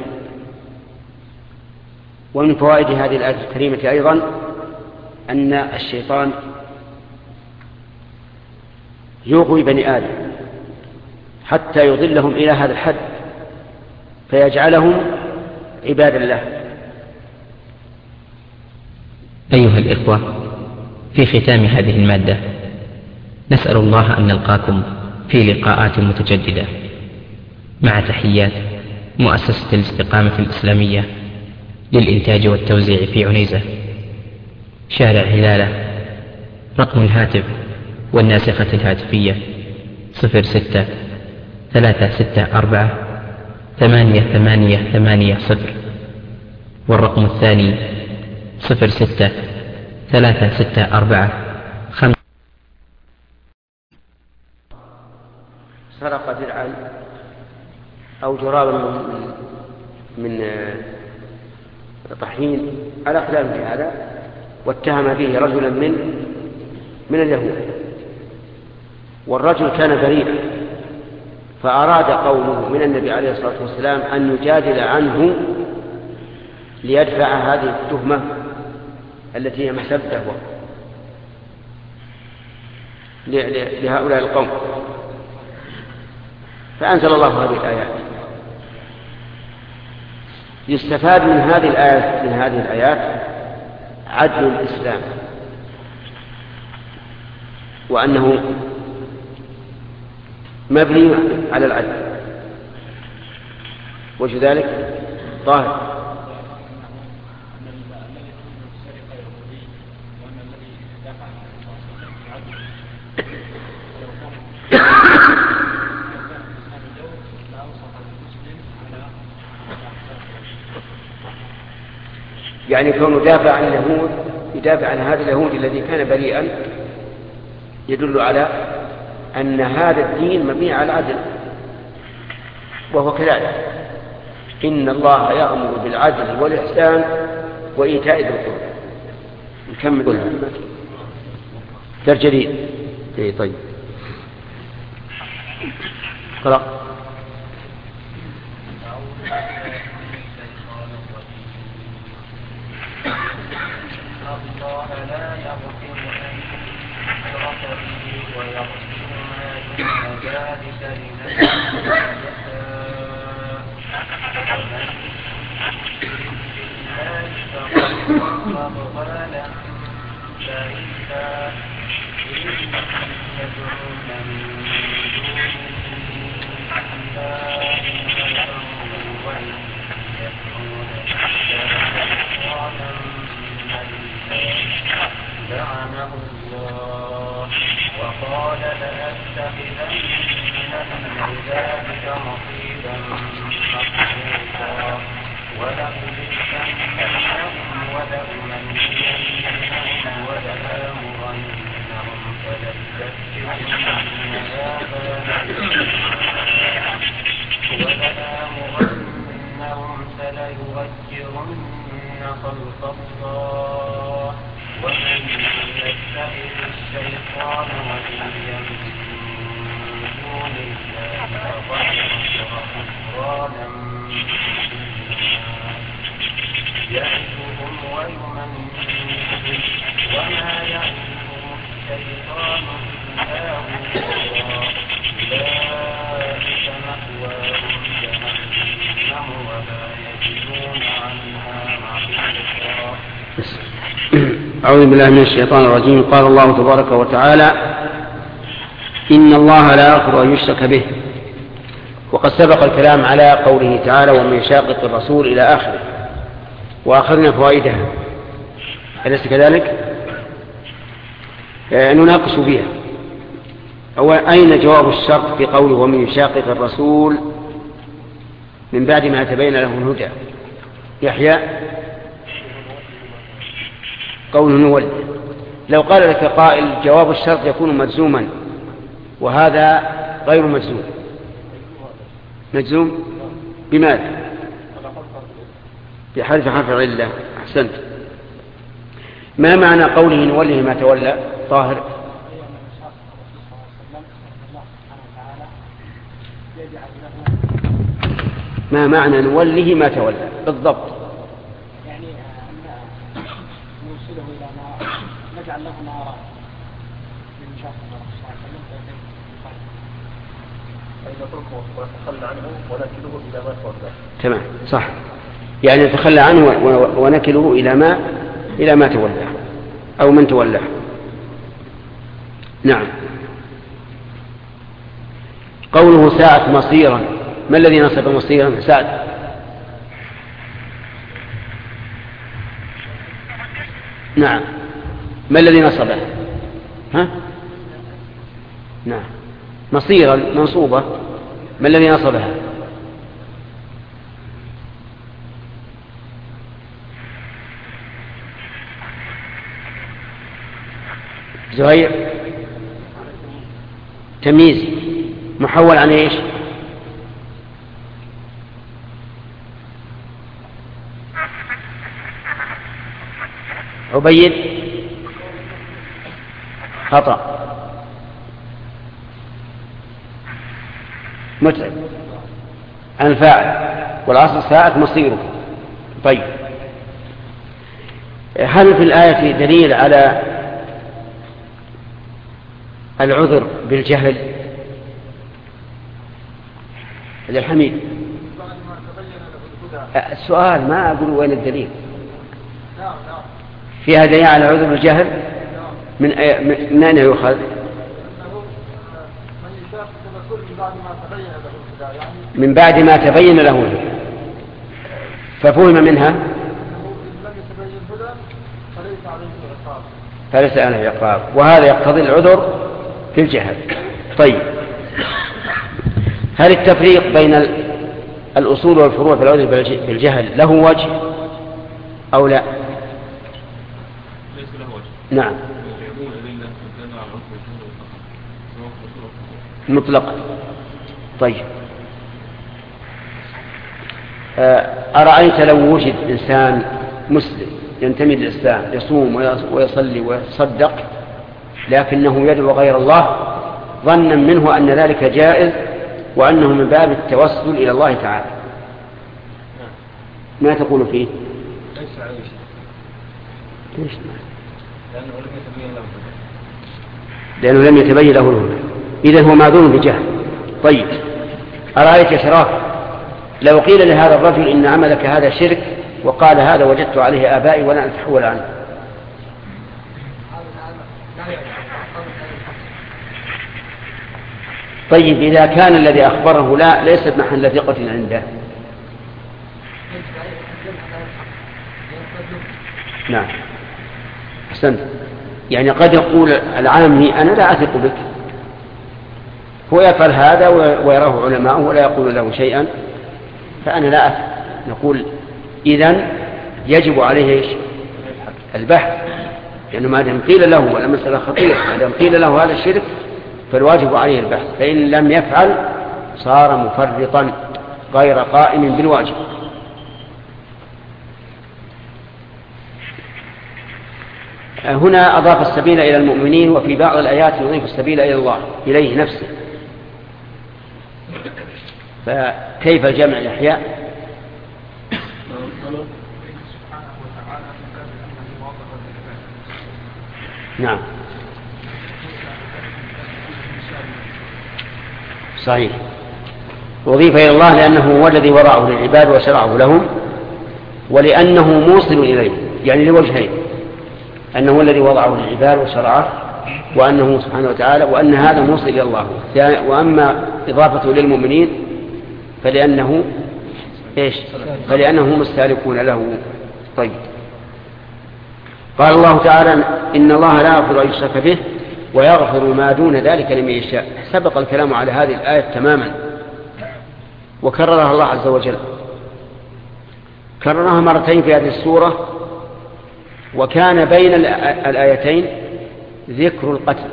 ومن فوائد هذه الآية الكريمة أيضا أن الشيطان يغوي بني آدم حتى يضلهم إلى هذا الحد فيجعلهم عباد الله. أيها الإخوة، في ختام هذه المادة نسأل الله أن نلقاكم في لقاءات متجددة مع تحيات مؤسسة الاستقامة الإسلامية للإنتاج والتوزيع في عنيزة، شارع هلالة. رقم الهاتف والناسخة الهاتفية 06-364-8880، والرقم الثاني 06-364-5. سرق درعا أو جرابا من طحين على خلاف في هذا، واتهم به رجلا من اليهود، والرجل كان بريئا، فأراد قومه من النبي عليه الصلاة والسلام أن يجادل عنه ليدفع هذه التهمة التي هي مسبة لهؤلاء القوم. فأنزل الله هذه الآيات. يستفاد من هذه الآيات عدل الإسلام، وأنه مبني على العدل، وجه ذلك ظاهر. يعني كونه يدافع عن هذا اليهود الذي كان بريئا يدل على أن هذا الدين مبني على العدل، وهو كذلك. إن الله يأمر بالعدل والإحسان وإيتاء ذي القربى. نكمل درس جديد. طيب قرأ. الله لا يغفر أن يشرك به ويغفر ما دون ذلك لمن يشاء، ومن يشرك بالله فقد ضل ضلالا بعيدا. إن يدعون من دونه إلا إناثا وإن يدعون إلا شيطانا لعنه الله وقال لأتخذن من عبادك نصيبا مفروضا ولأضلنهم ولأمنينهم ولآمرنهم فليغيرن خلق الله ومن يتخذ الشيطان وليا من دون الله فقد خسر خسرانا يعدهم ويمنيهم وما يعدهم الشيطان إلا غرورا أولئك مأواهم جهنم ولا يجدون عنها محيصا. أعوذ بالله من الشيطان الرجيم. قال الله تبارك وتعالى: إن الله لا يغفر أن يشرك به. وقد سبق الكلام على قوله تعالى: ومن يشاقق الرسول إلى آخره، وآخرنا فوائدها، أليس كذلك؟ نناقش بها. أين جواب الشرط في قوله ومن يشاقق الرسول من بعد ما تبين له الهدى؟ يحيى قوله نولد. لو قال لك قائل جواب الشرط يكون مجزوما وهذا غير مجزوم. مجزوم؟ بماذا؟ بحذف حرف العلة. أحسنت. ما معنى قوله نوله ما تولى؟ طاهر. ما معنى نوله ما تولى بالضبط؟ يعني نوصله إلى ما نجعل له ما أراد من شاء الله صلى الله عليه وسلم أي نتركه ونتخلى عنه ونكله إلى ما تولى. تمام صح، يعني نتخلى عنه ونكله إلى ما تولى أو من تولى. نعم. قوله ساعة مصيرا، ما الذي نصب مصيرا؟ سعد. نعم. ما الذي نصبه؟ ها؟ نعم. مصيرا منصوبة، ما الذي نصبها؟ زهير. تمييز محول عن ايش؟ عبيد. خطأ. متعب عن الفاعل، والأصل ساعة مصيره. طيب، هل في الآية دليل على العذر بالجهل؟ هذا الحميد. السؤال ما أقول وين الدليل. فيها دليل على عذر بالجهل من أين يؤخذ؟ من بعد ما تبين له الهدى، ففهم منها فليس عليه عقاب، وهذا يقتضي العذر في الجهل. طيب، هل التفريق بين الأصول والفروع في العذر بالجهل له وجه أو لا؟ ليس له وجه. نعم مطلقا. طيب، أرأيت لو وجد إنسان مسلم ينتمي للإسلام يصوم ويصلي ويتصدق لكنه يدعو غير الله ظنا منه أن ذلك جائز وأنه من باب التوسل إلى الله تعالى، ما تقول فيه؟ ليس عليه شيء. ليش؟ لأنه لم يتبين له الهدى. لأنه لم يتبين له الهدى، إذن هو معذور بجهل. طيب، أرأيت يا شراف لو قيل لهذا الرجل إن عملك هذا شرك وقال هذا وجدت عليه آبائي ولا أتحول عنه؟ طيب، إذا كان الذي أخبره ليس محل ثقة عنده. نعم أحسنت. يعني قد يقول العامي أنا لا أثق بك، هو يفعل هذا ويراه علماء ولا يقول له شيئا، فأنا لا أثق. نقول إذن يجب عليه البحث، لأنه ما دام قيل له، ولا مسألة خطيرة، ما دام قيل له هذا الشرك فالواجب عليه البحث، فإن لم يفعل صار مفرطا غير قائم بالواجب. هنا أضاف السبيل إلى المؤمنين، وفي بعض الآيات يضيف السبيل إلى الله إليه نفسه، فكيف الجمع الأحياء؟ نعم صحيح، وضيف إلى الله لأنه هو الذي وضعه للعباد وشرعه لهم، ولأنه موصل إليه، يعني لوجهين: أنه الذي وضعه للعباد وشرعه، وأنه سبحانه وتعالى، وأن هذا موصل إلى الله. وأما إضافته للمؤمنين فلأنه إيش؟ فلأنهم السالكون له. طيب، قال الله تعالى: إن الله لا يغفر أن يشرك به ويغفر ما دون ذلك لمن يشاء. سبق الكلام على هذه الآية تماما وكررها الله عز وجل، كررها مرتين في هذه السورة، وكان بين الآيتين ذكر القتل،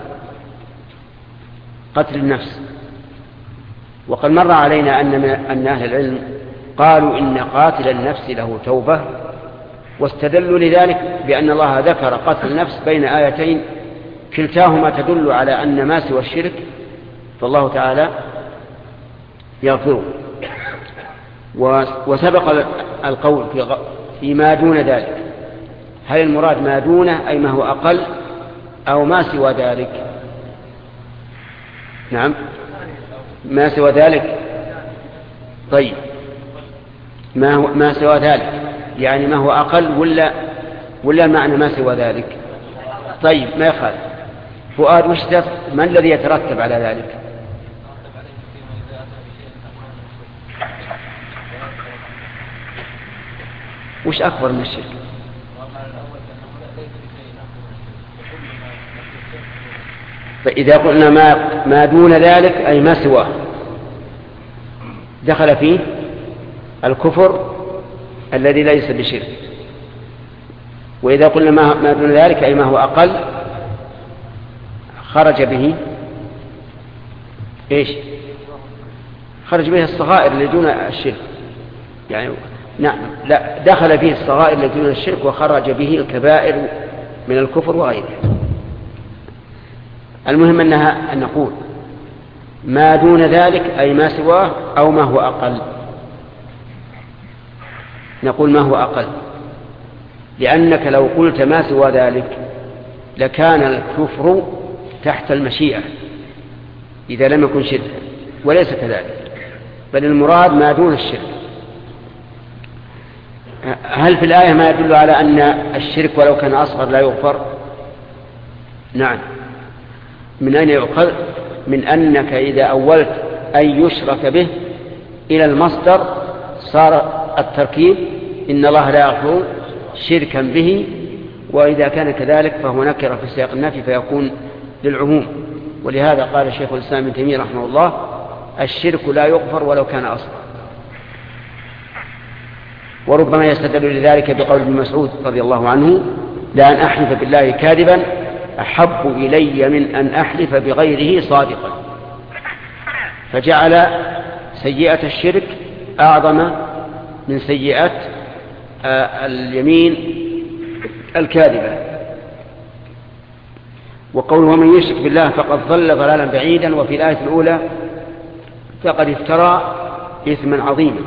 قتل النفس. وقد مر علينا أن أهل العلم قالوا إن قاتل النفس له توبة، واستدلوا لذلك بأن الله ذكر قتل النفس بين آيتين كلتاهما تدل على أن ما سوى الشرك فالله تعالى يغفره. وسبق القول في ما دون ذلك، هل المراد ما دونه أي ما هو أقل أو ما سوى ذلك؟ نعم، ما سوى ذلك. طيب، ما سوى ذلك يعني ما هو أقل ولا المعنى ما سوى ذلك؟ طيب، ما يخالف. فؤاد، ما الذي يترتب على ذلك؟ وش أكبر من الشرك؟ فإذا قلنا ما دون ذلك أي ما سواه دخل فيه الكفر الذي ليس بشرك، وإذا قلنا ما دون ذلك أي ما هو أقل خرج به إيش؟ خرج به الصغائر اللي دون الشرك، يعني نعم، لا، دخل فيه الصغائر اللي دون الشرك وخرج به الكبائر من الكفر وغيره. المهم أن نقول ما دون ذلك أي ما سواه أو ما هو أقل. نقول ما هو أقل، لأنك لو قلت ما سوى ذلك لكان الكفر تحت المشيئة إذا لم يكن شركا، وليس كذلك، بل المراد ما دون الشرك. هل في الآية ما يدل على أن الشرك ولو كان أصغر لا يغفر؟ نعم. من أين يؤخذ؟ من أنك إذا أولت أن يشرك به إلى المصدر صار التركيب إن الله لا يغفر شركا به، وإذا كان كذلك فهو نكر في سياق النفي فيكون للعموم. ولهذا قال شيخ الإسلام ابن تيمية رحمه الله: الشرك لا يغفر ولو كان أصغر. وربما يستدل لذلك بقول ابن مسعود رضي الله عنه: لأن أحلف بالله كاذبا أحب إلي من أن أحلف بغيره صادقا. فجعل سيئة الشرك أعظم من سيئة اليمين الكاذبة. وقوله: ومن يشرك بالله فقد ضل ضلالا بعيدا، وفي الآية الأولى فقد افترى إثما عظيما.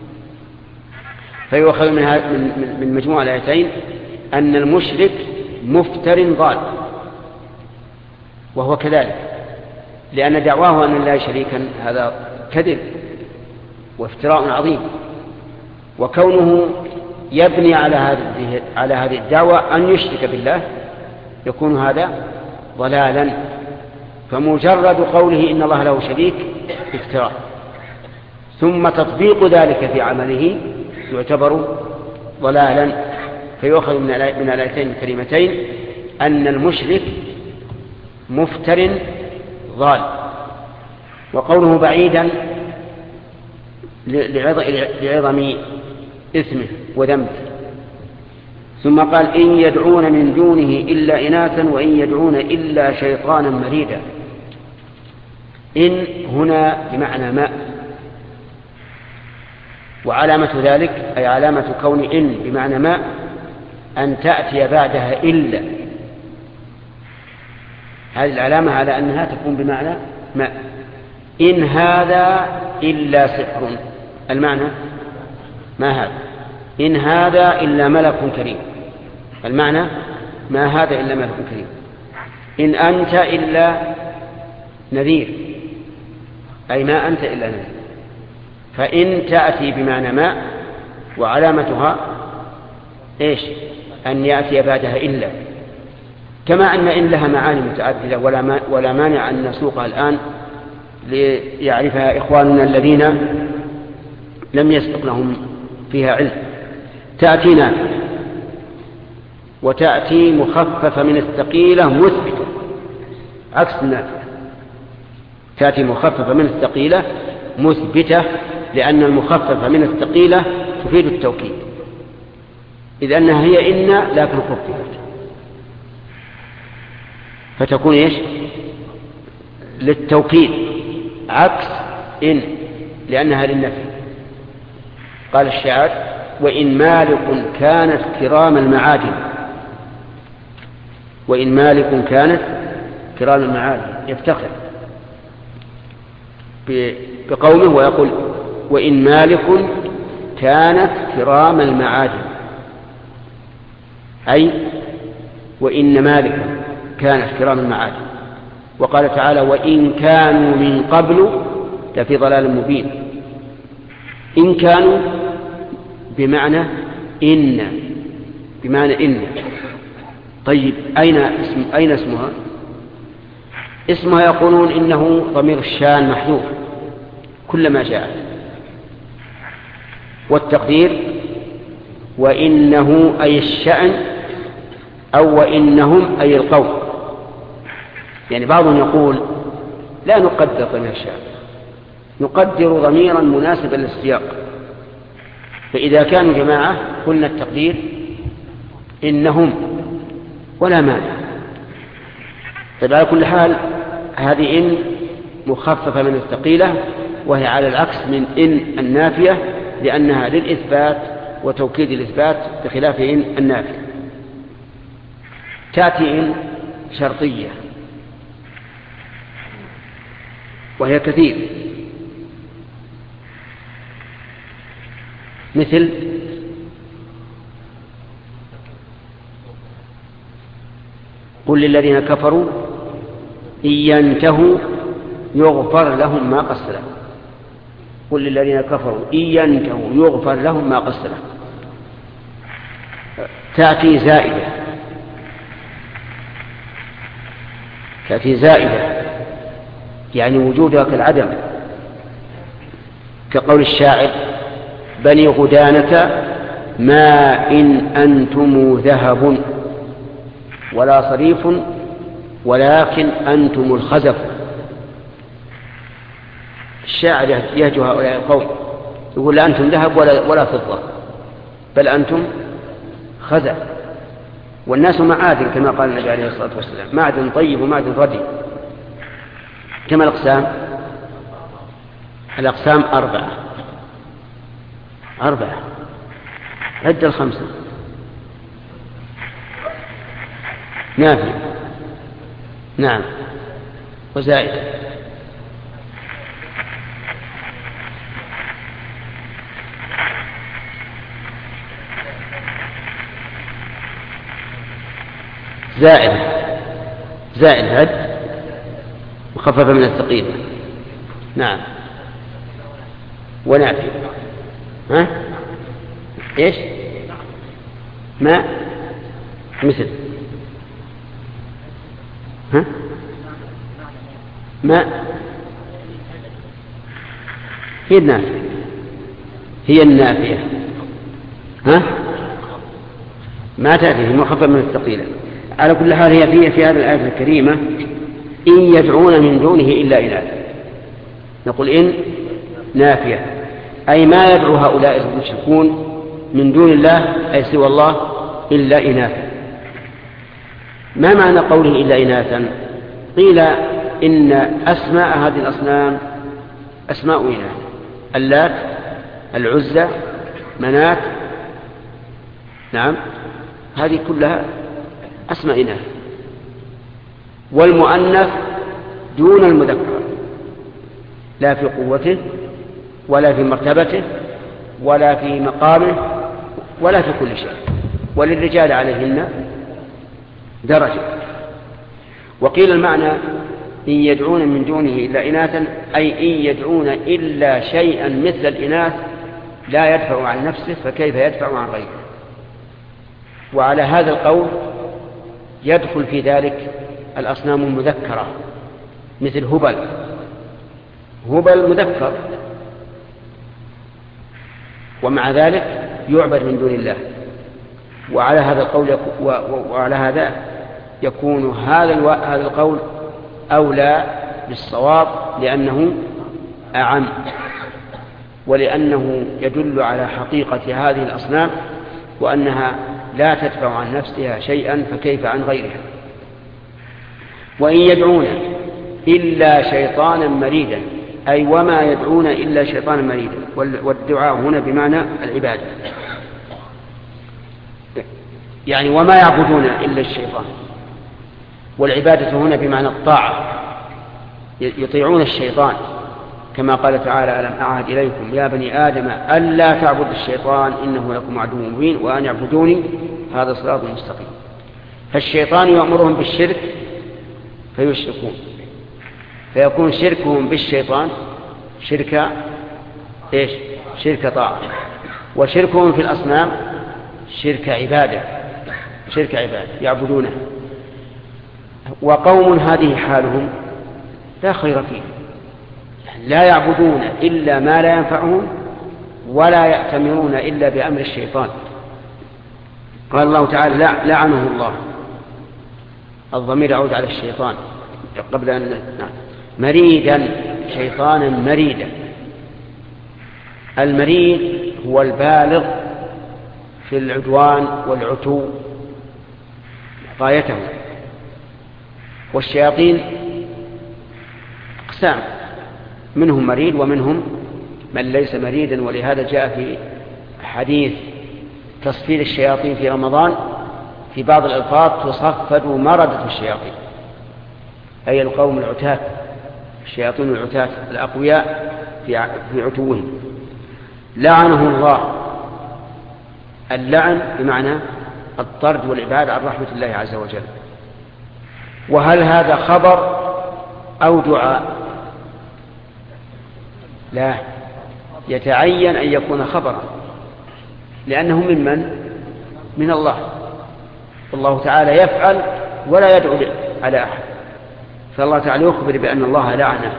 فيؤخذ من مجموع الآيتين أن المشرك مفتر ضال، وهو كذلك، لأن دعواه أن الله شريكا هذا كذب وافتراء عظيم، وكونه يبني على هذه الدعوة أن يشرك بالله يكون هذا ضلالا. فمجرد قوله إن الله له شريك افتراء، ثم تطبيق ذلك في عمله يعتبر ضلالا. فيؤخذ من الآيتين الكريمتين أن المشرك مفتر ضال. وقوله بعيدا لعظم إثمه وذنبه. ثم قال: إن يدعون من دونه إلا إناثا وإن يدعون إلا شيطانا مريدا. إن هنا بمعنى ما، وعلامة ذلك أي علامة كون إن بمعنى ما أن تأتي بعدها إلا. هذه العلامة على أنها تكون بمعنى ما. إن هذا إلا سحر، المعنى ما هذا. إن هذا إلا ملك كريم، المعنى ما هذا إلا ملك كريم. إن أنت إلا نذير، أي ما أنت إلا نذير. فإن تأتي بمعنى ما، وعلامتها إيش؟ أن يأتي بعدها إلا. كما أن إن لها معاني متعددة ولا مانع أن نسوقها الآن ليعرفها إخواننا الذين لم يسبق لهم فيها علم. تأتي نافية، وتأتي مخففة من الثقيلة مثبتة، عكس النافية. تأتي مخففة من الثقيلة مثبتة، لأن المخففة من الثقيلة تفيد التوكيد، إذ أنها هي إن لكن خففت، فتكون إيش؟ للتوكيد، عكس إن لأنها للنفي. قال الشاعر: وإن مالك كانت كرام المعادن، وإن مالك كانت كرام المعادن، يفتخر بقومه ويقول: وإن مالك كانت كرام المعادن، أي وإن مالك كانت كرام المعادن. وقال تعالى: وإن كانوا من قبل لفي ضلال مبين. إن كانوا بمعنى إن. طيب أين اسمها؟ اسمها يقولون إنه ضمير الشان محذوف كلما جاء، والتقدير وإنه أي الشأن، أو وإنهم أي القوم. يعني بعضهم يقول: لا نقدر ضمير الشأن، نقدر ضميرا مناسبا للسياق، فإذا كانوا جماعة قلنا التقدير إنهم ولا مانع. طيب على كل حال هذه إن مخففة من الثقيلة، وهي على العكس من إن النافية، لأنها للإثبات وتوكيد الإثبات بخلاف إن النافية. تأتي إن شرطية وهي كثير، مثل قل للذين كفروا إن ينتهوا يغفر لهم ما قد سلف. قل للذين كفروا إن ينتهوا يغفر لهم ما قد سلف. تأتي زائدة يعني وجودها كالعدم، كقول الشاعر: بني غدانة ما إن أنتم ذهب ولا صريف ولكن أنتم الخزف. الشاعر يهجو هؤلاء القوم، يقول: لا أنتم ذهب ولا فضة، بل أنتم خزف. والناس معادن كما قال النبي عليه الصلاة والسلام: معدن طيب ومعدن ردي. كما الأقسام 4 عد 5 نافع، نعم، وزائد. زائد هد مخففة من الثقيلة، نعم، ونافع. ها ايش؟ ما مثل ما هي النافية. ما تأتي مخففة من الثقيلة. على كل حال هي في هذه الآية الكريمة: إن يدعون من دونه إلا إناثا. نقول إن نافية، أي ما يدعو هؤلاء المشركون من دون الله أي سوى الله إلا إناثا. ما معنى قوله إلا إناثا؟ قيل إن أسماء هذه الأصنام أسماء إناث: اللات، العزى، منات، نعم، هذه كلها أسماء إناث. والمؤنث دون المذكر، لا في قوته ولا في مرتبته ولا في مقامه ولا في كل شيء، وللرجال عليهن درجة. وقيل المعنى: إن يدعون من دونه إلا إناثا، أي إن يدعون إلا شيئا مثل الإناث لا يدفع عن نفسه، فكيف يدفع عن غيره؟ وعلى هذا القول يدخل في ذلك الأصنام المذكرة مثل هبل مذكر، ومع ذلك يعبد من دون الله. وعلى هذا القول وعلى هذا يكون هذا القول أولى بالصواب، لأنه أعم، ولأنه يدل على حقيقة هذه الأصنام وأنها لا تدفع عن نفسها شيئا، فكيف عن غيرها. وإن يدعون إلا شيطانا مريدا، أي وما يدعون إلا شيطانا مريدا، والدعاء هنا بمعنى العبادة، يعني وما يعبدون إلا الشيطان، والعبادة هنا بمعنى الطاعة، يطيعون الشيطان كما قال تعالى ألم أعهد إليكم يا بني آدم ألا تعبدوا الشيطان إنه لكم عدو مبين وأن يعبدوني هذا صراط مستقيم. فالشيطان يأمرهم بالشرك فيشركون، فيكون شركهم بالشيطان شرك إيش؟ شرك طاعة، وشركهم في الأصنام شرك عبادة، شرك عبادة يعبدونه. وقوم هذه حالهم لا خير فيه، لا يعبدون إلا ما لا ينفعهم ولا يأتمرون إلا بأمر الشيطان. قال الله تعالى لعنه الله، الضمير يعود على الشيطان قبل أن مريدا، شيطانا مريدا. المريد هو البالغ في العدوان والعتو غايته. والشياطين أقسام، منهم مريد ومنهم من ليس مريدا، ولهذا جاء في حديث تصفير الشياطين في رمضان في بعض الألفاظ تصفد مردة الشياطين، أي القوم العتاة، الشياطين العتاة الأقوياء في عتوهم. لعنه الله، اللعن بمعنى الطرد والإبعاد عن رحمة الله عز وجل. وهل هذا خبر أو دعاء؟ لا، يتعين أن يكون خبرا، لأنه من الله، والله تعالى يفعل ولا يدعو على أحد، فالله تعالى يخبر بأن الله لعنه.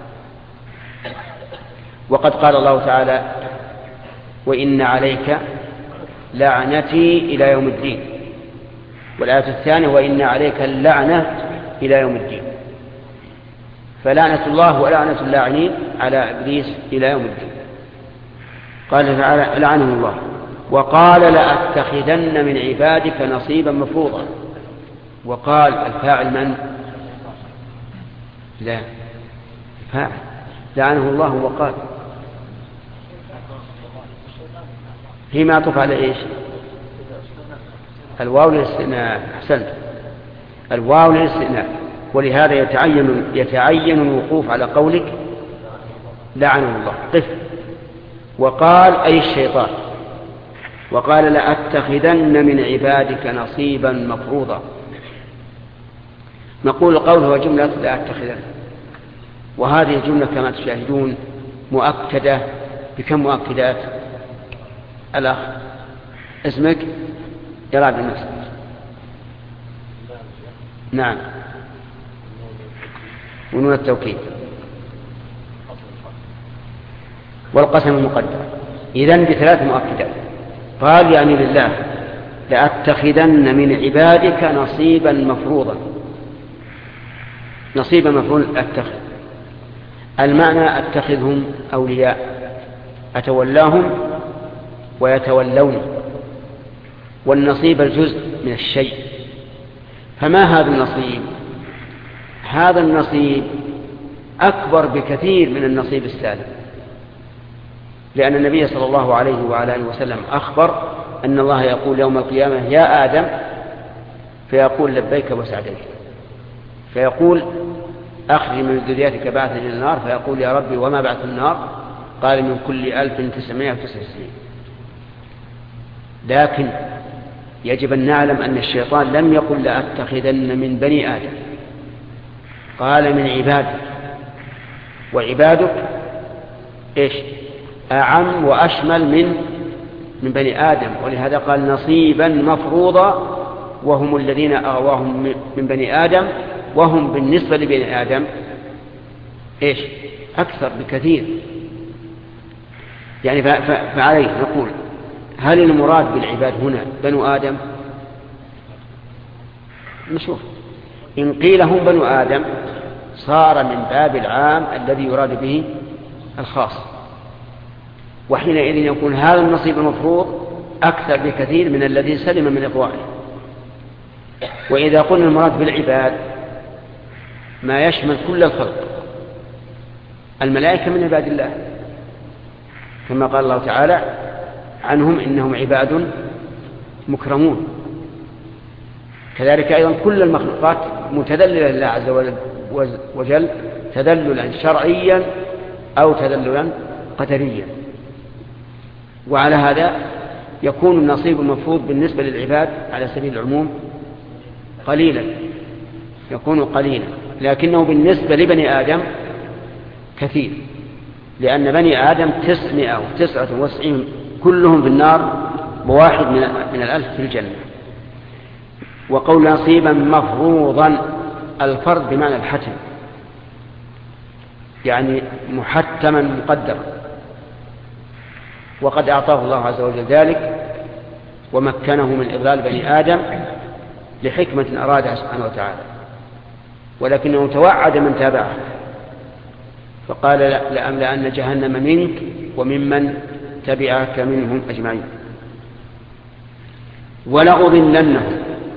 وقد قال الله تعالى وإن عليك لعنتي إلى يوم الدين، والآية الثانية وإن عليك اللعنة إلى يوم الدين، فلعنة الله ولعنة اللاعنين على إبليس إلى يوم الدين. قال تعالى لعنه الله. وقال لأتخذن من عبادك نصيبا مفروضا. وقال الفاعل من؟ لا، فاعل لعنه الله. وقال هي معطوف على إيش؟ الواو للاستئناف. أحسنت، الواو للاستئناف، ولهذا يتعين الوقوف على قولك لعنه الله. قف. وقال أي الشيطان. وقال لأتخذن من عبادك نصيبا مفروضا. نقول القول هو جملة لأتخذن، وهذه الجملة كما تشاهدون مؤكدة بكم مؤكدات؟ الأخ اسمك؟ إراد النفس. نعم، ونون التوكيد والقسم المقدر. إذن بثلاث مؤكدات. قال يعني لله لأتخذن من عبادك نصيبا مفروضا. نصيبا مفروضا أتخذ، المعنى أتخذهم أولياء، أتولاهم ويتولوني، والنصيب الجزء من الشيء. فما هذا النصيب؟ هذا النصيب أكبر بكثير من النصيب السالم، لأن النبي صلى الله عليه وعلى آله وسلم أخبر أن الله يقول يوم القيامة يا آدم، فيقول لبيك وسعديك، فيقول أخرج من ذريتك بعثا إلى النار، فيقول يا ربي وما بعث النار؟ قال من كل 1999. لكن يجب أن نعلم أن الشيطان لم يقل لأتخذن من بني آدم، قال من عبادك، وعبادك إيش؟ أعم وأشمل من بني آدم، ولهذا قال نصيبا مفروضا، وهم الذين أغواهم من بني آدم، وهم بالنسبة لبني آدم إيش؟ أكثر بكثير. يعني فعليه نقول هل المراد بالعباد هنا بنو آدم؟ نشوف، إن قيل هم بنو آدم صار من باب العام الذي يراد به الخاص، وحينئذ يكون هذا النصيب المفروض أكثر بكثير من الذي سلم من إخوانه. وإذا قلنا المراد بالعباد ما يشمل كل الخلق، الملائكة من عباد الله، كما قال الله تعالى عنهم إنهم عباد مكرمون. كذلك أيضا كل المخلوقات متذللة لله عز وجل تذللا شرعيا أو تذللا قدريا. وعلى هذا يكون النصيب المفروض بالنسبة للعباد على سبيل العموم قليلا، يكون قليلا، لكنه بالنسبة لبني آدم كثير، لأن بني آدم 999 كلهم في النار بواحد من 1000 في الجنة. وقول نصيبا مفروضا، الفرض بمعنى الحتم، يعني محتما مقدرا، وقد أعطاه الله عز وجل ذلك ومكنه من إضلال بني آدم لحكمة أرادها سبحانه وتعالى، ولكنه توعد من تابعه فقال لأملأن جهنم منك وممن تبعك منهم أجمعين. ولأضلنهم،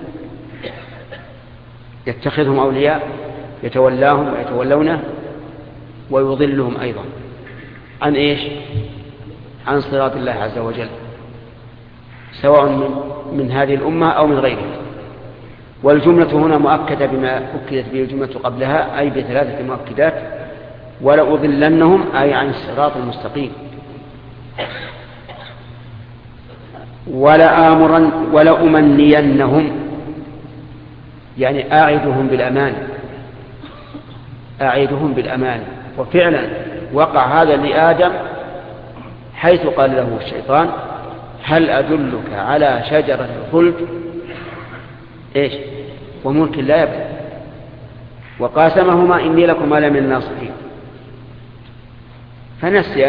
يتخذهم أولياء يتولاهم ويتولونه ويضلهم أيضا عن إيش؟ عن صراط الله عز وجل، سواء من هذه الأمة أو من غيرها. والجملة هنا مؤكدة بما أكدت به الجملة قبلها، أي بثلاثة مؤكدات. ولأضلنهم أي عن الصراط المستقيم. ولأمنينهم يعني أعدهم بالأمان. وفعلا وقع هذا لآدم حيث قال له الشيطان هل أدلك على شجرة الخلد إيش وملك لا يبلى وقاسمهما إني لكما لمن الناصحين. فنسي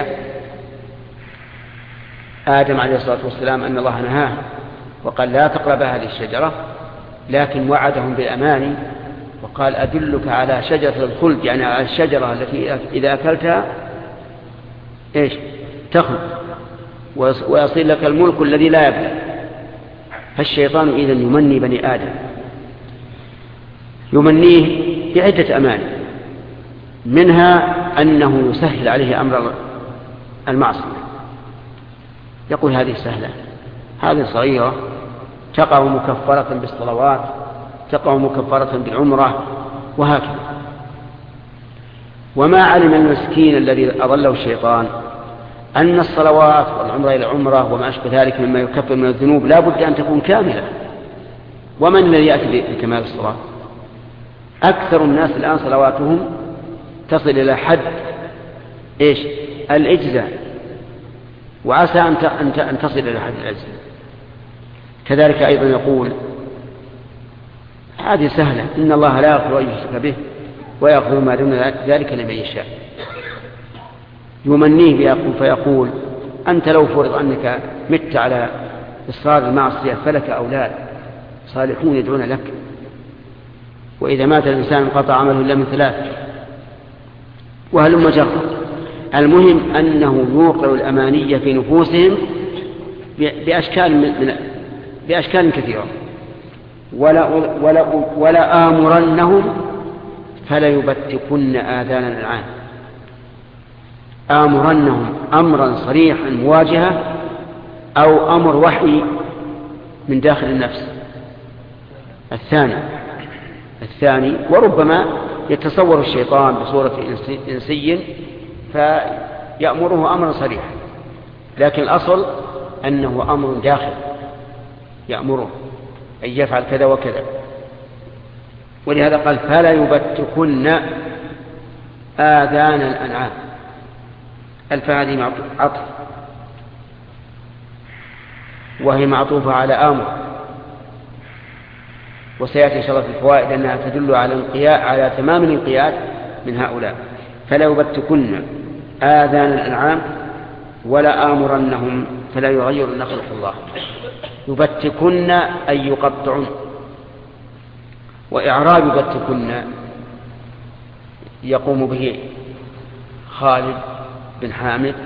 آدم عليه الصلاة والسلام أن الله نهاه وقال لا تقرب هذه الشجرة، لكن وعدهم بالأمان وقال أدلك على شجرة الخلد، يعني على الشجرة التي إذا أكلتها إيش تخلد ويصير لك الملك الذي لا يبلى. فالشيطان إذن يمني بني آدم، يمنيه بعدة أماني، منها أنه يسهل عليه أمر المعصية، يقول هذه سهلة، هذه صغيرة، تقع مكفرة بالصلوات، تقع مكفرة بالعمرة، وهكذا. وما علم المسكين الذي أضله الشيطان أن الصلوات والعمرة إلى العمرة وما أشبه ذلك مما يكفر من الذنوب لا بد أن تكون كاملة. ومن الذي يأتي بكمال الصلاة؟ أكثر الناس الآن صلواتهم تصل إلى حد إيش الإجزاء، وعسى أن تصل إلى حد الإجزاء. كذلك أيضا يقول هذه سهلة، إن الله لا يغفر أن يشرك به ويغفر ما دون ذلك لمن يشاء. يمنيه فيقول أنت لو فرض أنك مت على إصرار المعصية فلك أولاد صالحون يدعون لك، وإذا مات الإنسان انقطع عمله إلا من ثلاث، وهلم جرا. المهم أنه يوقع الأمانية في نفوسهم بأشكال كثيرة. ولا آمرنهم فلا يبتكن آذان الأنعام. آمرنهم أمرا صريحا مواجهة أو أمر وحي من داخل النفس. الثاني وربما يتصور الشيطان بصورة إنسي فيأمره أمرا صريحا، لكن الأصل أنه أمر داخل يأمره أن يفعل كذا وكذا. ولهذا قال فلا يبتكن آذان الأنعام. الفاء عطف وهي معطوفة على آمر، وسيأتي إن شاء الله في الفوائد أنها تدل على تمام الانقياد من هؤلاء. فلا يبتكن آذان الأنعام ولا آمرنهم فلا يغيرن خلق الله. يبتكن أي يقطعن. وإعراب يبتكن يقوم به خالد بن حامد.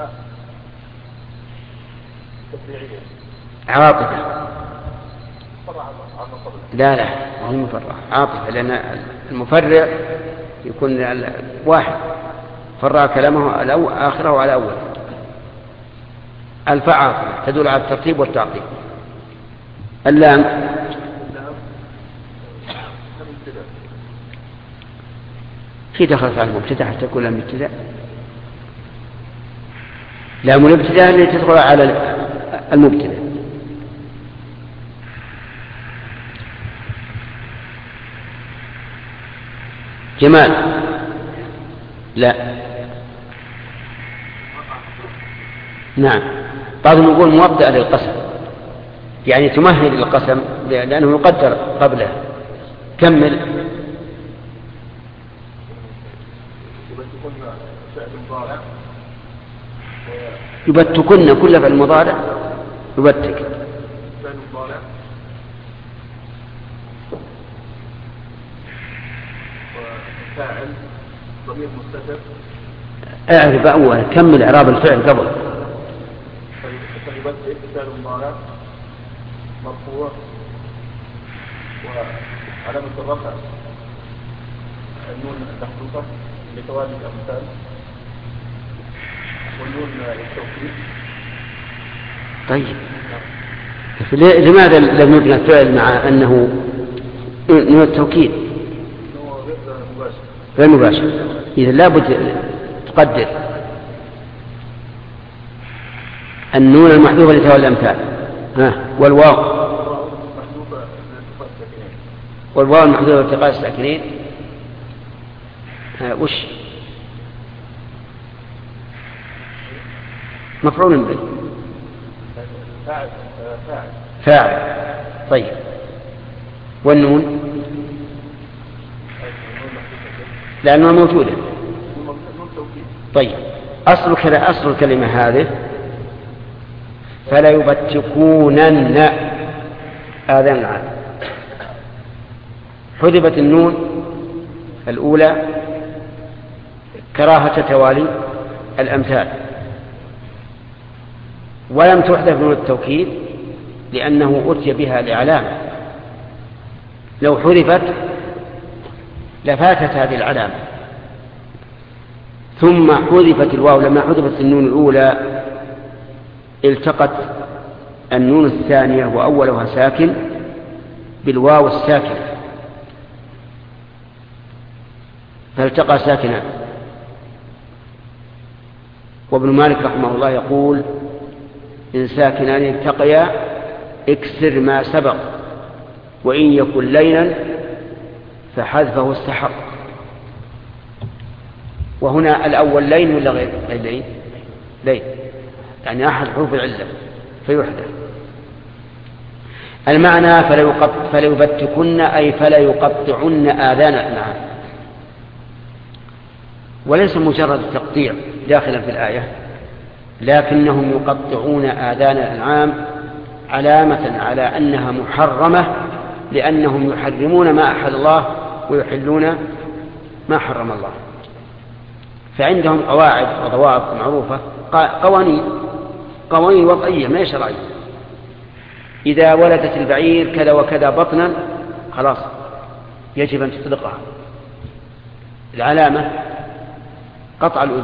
عاطفة لا ما هي مفرع عاطفة، لأن المفرع يكون واحد فرع كلامه آخره على أول. الفاء عاطفة تدل على الترتيب والتعقيب. اللام في دخلت على المبتدأ حتى تكون لام ابتداء. لام الابتداء اللي تدخل على المبتدأ. جمال لا. نعم بعضهم يقول مبدأ للقسم، يعني تمهد للقسم لأنه يقدر قبله. كمل. يبتكن كل فعل مضارع يبتك. فاعل ضمير مستتر. اعرف أولا كمل إعراب الفعل قبل. فيبتك فعل مضارع مرفوع وعلامة الرفع النون المحذوفة لتوالي الأمثال والنون التوكيد. طيب لماذا لم يبنى الفعل مع أنه نون التوكيد غير مباشر؟ إذا لابد تقدر النون المحذوفة لتوالي الأمثال والواو المحذوفة لالتقاء الساكنين. وش مفعول به؟ فاعل. طيب والنون لأنها موجودة. طيب أصل الكلمة هذه فلا يبتكونن آذان العالم. حذفت النون الأولى كراهة توالي الأمثال، ولم تحذف نون التوكيد لأنه أتي بها لعلامة. لو حذفت لفاتت هذه العلامة. ثم حذفت الواو لما حذفت النون الأولى التقت النون الثانية وأولها ساكن بالواو الساكنة فالتقى ساكنان. وابن مالك رحمه الله يقول إن ساكنان التقيا اكسر ما سبق وإن يكن لينا فحذفه استحق. وهنا الأول لين ولا غير لين؟ لين يعني أحد حروف العلة فيحذف. المعنى فلا يبتكن أي فلا يقطعن آذان الأنعام، وليس مجرد تقطيع داخلا في الآية، لكنهم يقطعون آذان الأنعام علامة على أنها محرمة، لأنهم يحرمون ما أحل الله ويحلون ما حرم الله. فعندهم قواعد وضوابط معروفة، قوانين وضعية ما شرعية. إذا ولدت البعير كذا وكذا بطنا خلاص يجب أن تطلقها. العلامة قطع الأذن،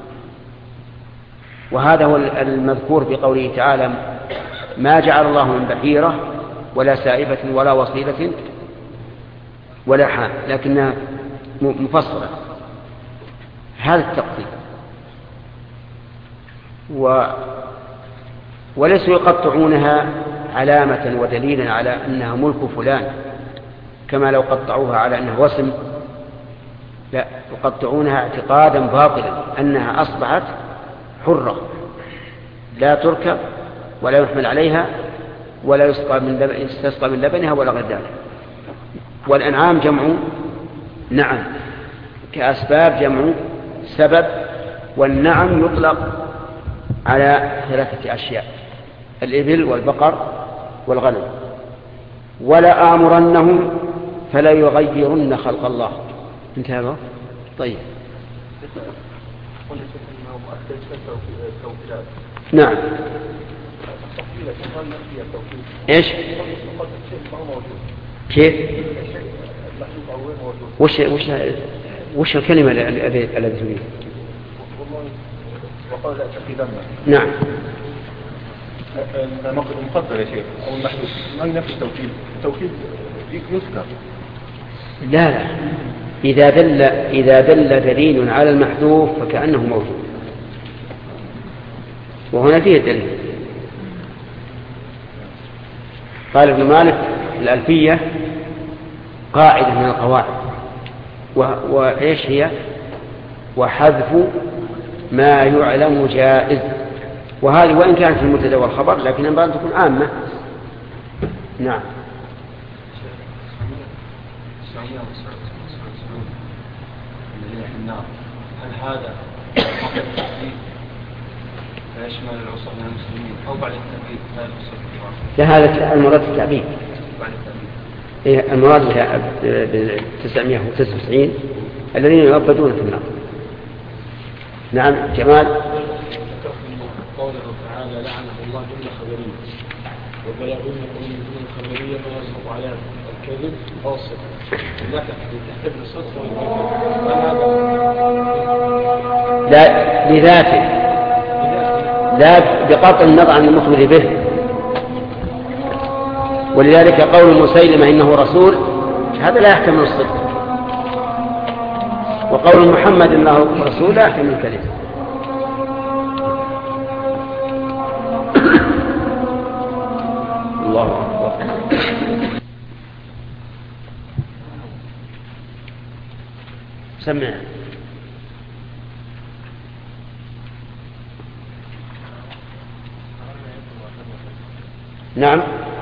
وهذا هو المذكور في قوله تعالى ما جعل الله من بحيرة ولا سائبة ولا وصيلة ولا حام، لكنها مفصلة. هذا التقطيع. وليسوا يقطعونها علامة ودليلا على أنها ملك فلان كما لو قطعوها على أنها وسم، لا، يقطعونها اعتقادا باطلا أنها أصبحت حرة لا تركب ولا يحمل عليها ولا يستسقى من لبنها ولا غير ذلك. والأنعام جمع نعم، كأسباب جمع سبب، والنعم يطلق على 3 أشياء: الإبل والبقر والغنم. ولا آمرنهم فلا يغيرن خلق الله. انتهى هذا؟ طيب نعم. إيش؟ كيف؟ وش الكلمة التي تريد؟ وقال لا تأتيدن. نعم. المقدر يا شيخ أو المحدود ما ينفي التوكيد. التوكيد يذكر. لا إذا دل دليل على المحذوف فكأنه موجود، وهنا فيه الدليل. قال ابن مالك الألفية قاعدة من القواعد، وإيش هي؟ وحذف ما يعلم جائز، وهذه وإن كانت في المبتدا والخبر لكن ينبغي أن تكون عامة. نعم. هل هذا فقط التحديد فيشمل العصر من المسلمين أو بعد التأبيد هذا العصر؟ هذا المراد التعبيد. بعد التأبيد. المراد ب 999 الذين يعبدون في النار. نعم. جمال. قوله تعالى لعنه الله جملة خبرية، وبلا من الخبرية ما يصدق على الكذب أو الصدق، لك تحتمل الصدق والكذب. لا لذاته، لا بقطع النظر عن المخبر به. ولذلك قول مسيلمة إنه رسول هذا لا يحتمل الصدق، وقول محمد إنه رسول لا يحتمل الكذب. الله أكبر. سمع. نعم.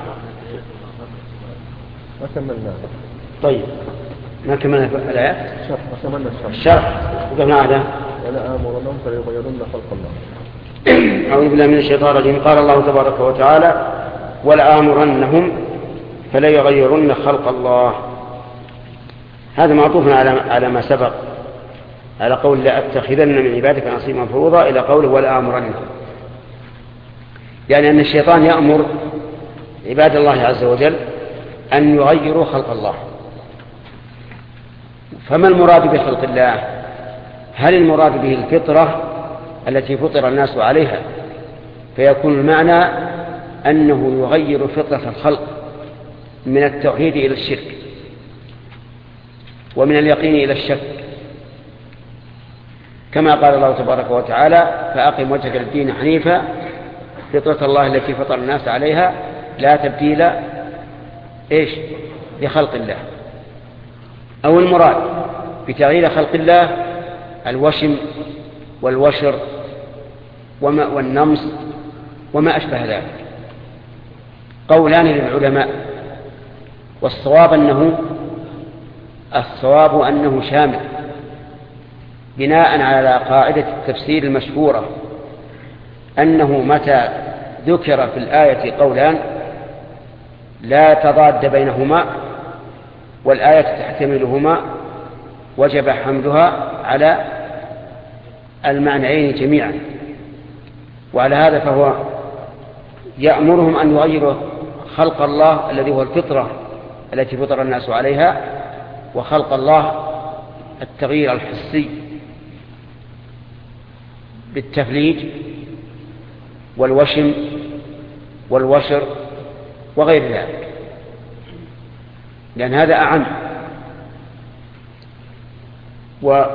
ما كملنا. طيب ما كملنا الآيات. ما كملنا الشرح. وقفنا على ولا آمرنهم فليغيرن خلق الله. أعوذ بالله من الشيطان الرجيم. قال الله تبارك وتعالى ولآمرنهم فليغيرن خلق الله. هذا معطوف على ما سبق، على قول لأتخذن من عبادك نصيبا مفروضا إلى قوله ولآمرنهم، يعني أن الشيطان يأمر عباد الله عز وجل أن يغيروا خلق الله. فما المراد بخلق الله؟ هل المراد به الفطرة التي فطر الناس عليها فيكون المعنى أنه يغير فطرة الخلق من التوحيد إلى الشرك ومن اليقين إلى الشك، كما قال الله تبارك وتعالى فأقم وجهك للدين حنيفا فطرة الله التي فطر الناس عليها لا تبديل لخلق الله. أو المراد بتغيير خلق الله الوشم والوشر والنمس وما أشبه ذلك. قولان للعلماء، والصواب أنه شامل بناء على قاعدة التفسير المشهورة أنه متى ذكر في الآية قولان لا تضاد بينهما والآية تحتملهما وجب حملها على المعنيين جميعا. وعلى هذا فهو يأمرهم أن يغيروا خلق الله الذي هو الفطرة التي فطر الناس عليها، وخلق الله التغيير الحسي بالتفليج والوشم والوشر وغير ذلك، لأن هذا أعم. وقال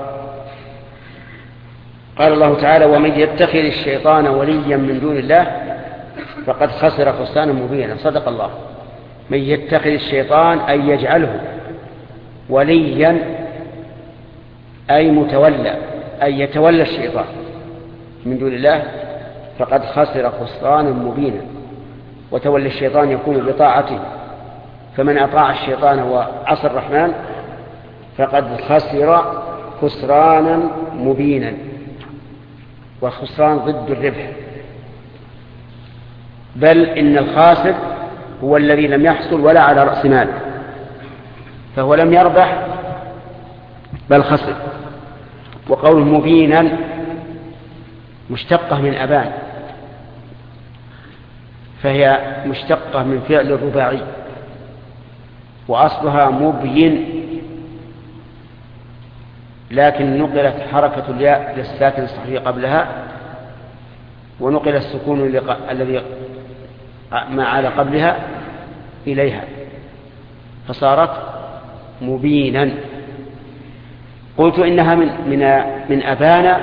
الله تعالى ومن يتخذ الشيطان وليا من دون الله فقد خسر خسرانا مبينا. صدق الله. من يتخذ الشيطان أي يجعله وليا أي متولى، أي يتولى الشيطان من دون الله فقد خسر خسرانا مبينا. وتولى الشيطان يكون بطاعته، فمن أطاع الشيطان وعصى الرحمن فقد خسر خسرانا مبينا. والخسران ضد الربح، بل إن الخاسر هو الذي لم يحصل ولا على رأس مال، فهو لم يربح بل خسر. وقول مبينا مشتقة من أبان، فهي مشتقة من فعل الرباعي، وأصلها مبين، لكن نقلت حركة الياء للساكن الصحيح قبلها، ونقل السكون الذي ما على قبلها إليها، فصارت مبينا. قلت إنها من أبان،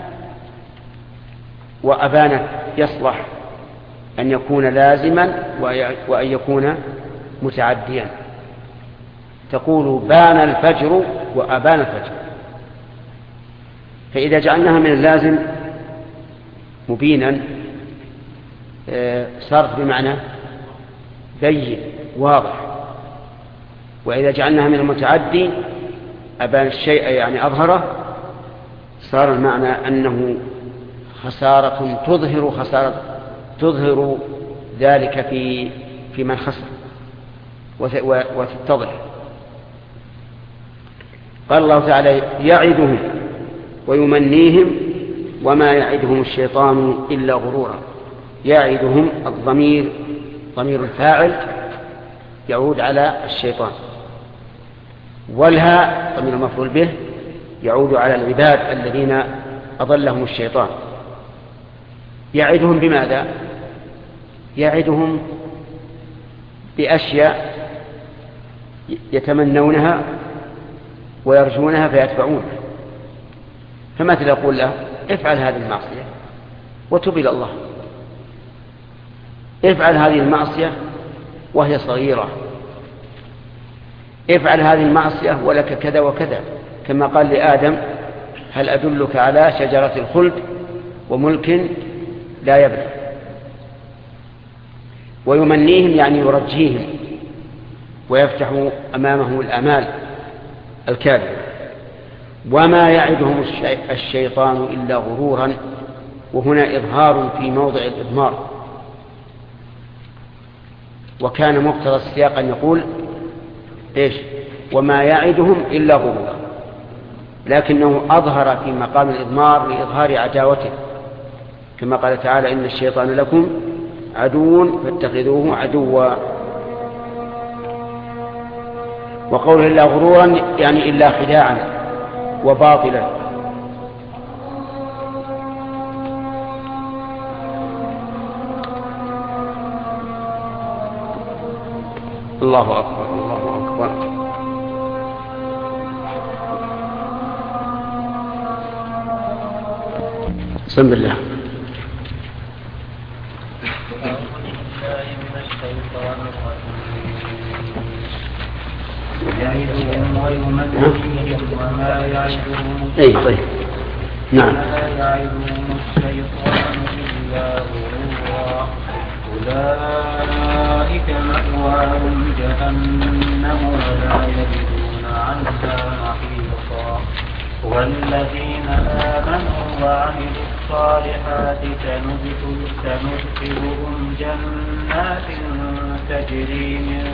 وأبان يصلح أن يكون لازما وأن يكون متعديا. تقول بان الفجر وأبان الفجر، فإذا جعلناها من اللازم مبينا صارت بمعنى بين واضح، وإذا جعلناها من المتعدي أبان الشيء يعني أظهره، صار المعنى أنه خسارة تظهر ذلك في من خسر وتتضح. قال الله تعالى يعدهم ويمنيهم وما يعدهم الشيطان إلا غرورا. يعدهم الضمير ضمير الفاعل يعود على الشيطان، والها ضمير المفعول به يعود على العباد الذين أضلهم الشيطان. يعدهم بماذا؟ يعدهم بأشياء يتمنونها ويرجونها فيتبعونها. فمثل يقول له افعل هذه المعصية وتب إلى الله، افعل هذه المعصية وهي صغيرة، افعل هذه المعصية ولك كذا وكذا، كما قال لآدم هل أدلك على شجرة الخلد وملك لا يبلى. ويمنيهم يعني يرجيهم ويفتح أمامهم الآمال الكاذبة. وما يعدهم الشيطان إلا غرورا، وهنا إظهار في موضع الإضمار، وكان مقتضى السياق أن يقول إيش؟ وما يعدهم إلا غرورا، لكنه أظهر في مقام الإضمار لإظهار عداوته، كما قال تعالى إن الشيطان لكم عدو فاتخذوه عدوا. وقوله إلا غرورا يعني إلا خداعا وباطلا. الله أكبر الله أكبر. بسم الله. يعدهم ويمنيهم وما يعدهم طيب. نعم. وما يعدهم الشيطان إلا غرورا. أولئك مأواهم جهنم ولا يجدون عنها محيصا. والذين آمنوا وعملوا الصالحات سندخلهم جنات تجري من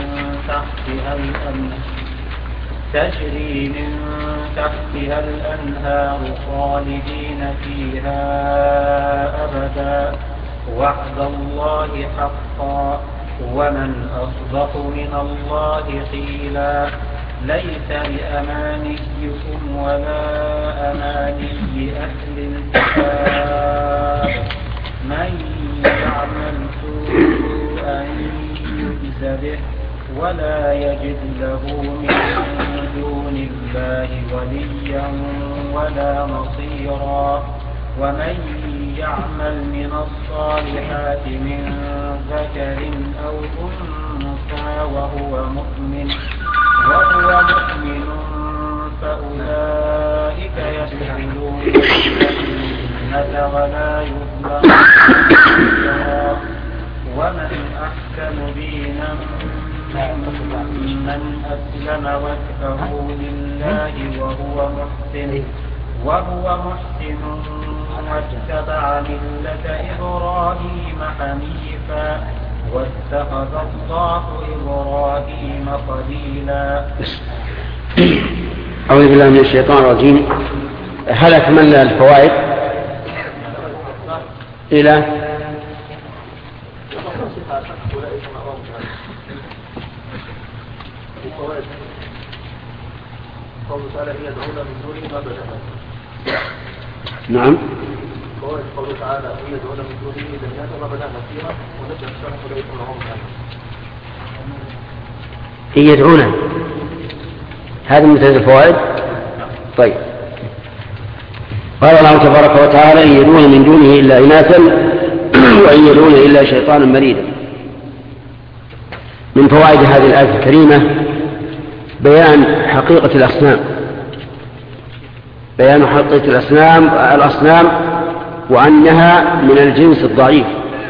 تحتها الأنهار خالدين فيها أبدا وعد الله حقا ومن أصدق من الله قيلا. ليس بأمانيكم ولا أماني أهل الكتاب من يعمل سوءا يجز به ولا يجد له من دون الله وليا ولا نصيرا. ومن يعمل من الصالحات من ذكر أو أنثى وهو مؤمن فأولئك يدخلون الجنة ولا يظلمون شيئا. ومن أحسن دينا ممن أسلم وجهه لله وهو محسن واتبع ملة إبراهيم حنيفا واتخذ الله إبراهيم خليلا. أعوذ بالله من الشيطان الرجيم. هل أكملنا الفوائد إلى صفات أولئك مأواهم جهنم. الفوائد قوله تعالى إن يدعون من دونه ما بدأ. نعم. فوائد قوله تعالى إن يدعون من دونه جنات ما بدأ فيها ونجد أكثرهم أولئك مأواهم جهنم. إن يدعون هذا من الفوائد. طيب قال الله تبارك وتعالى إن يدعون من دونه إلا إناثا وإن يدعون إلا شيطانا مريدا. من فوائد هذه الآية الكريمة بيان حقيقة الأصنام، بيان حقيقة الأصنام وأنها من الجنس الضعيف،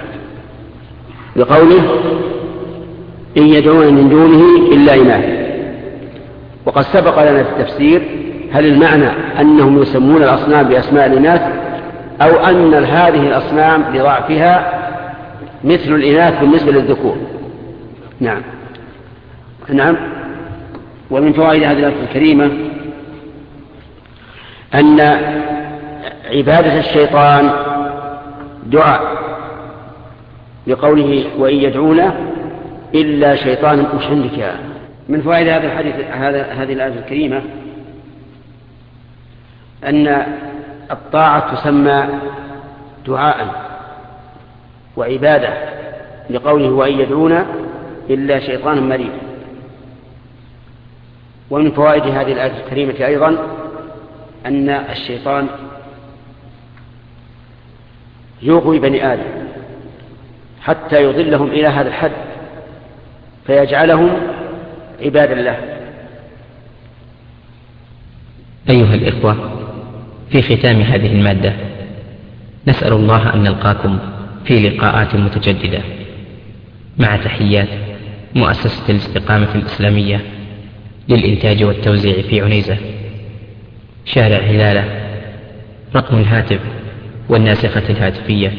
بقوله إن يدعون من دونه إلا إناثا. وقد سبق لنا في التفسير هل المعنى أنهم يسمون الأصنام بأسماء الإناث أو أن هذه الأصنام لضعفها مثل الإناث بالنسبة للذكور. نعم. ومن فوائد هذه الآية الكريمة أن عبادة الشيطان دعاء، لقوله وإن يدعون إلا شيطانا مشركا. من فوائد هذا الحديث هذه الآية الكريمة أن الطاعة تسمى دعاء وعبادة، لقوله وإن يدعون إلا شيطانا مريدا. ومن فوائد هذه الآية الكريمة أيضا أن الشيطان يغوي بني آدم حتى يضلهم إلى هذا الحد فيجعلهم عباد الله. أيها الإخوة، في ختام هذه المادة نسأل الله أن نلقاكم في لقاءات متجددة، مع تحيات مؤسسة الاستقامة الإسلامية للإنتاج والتوزيع في عنيزة، شارع هلالة. رقم الهاتف والناسخة الهاتفية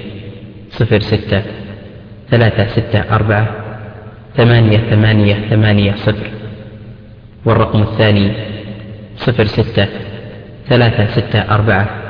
06-364-8880، والرقم الثاني 06-364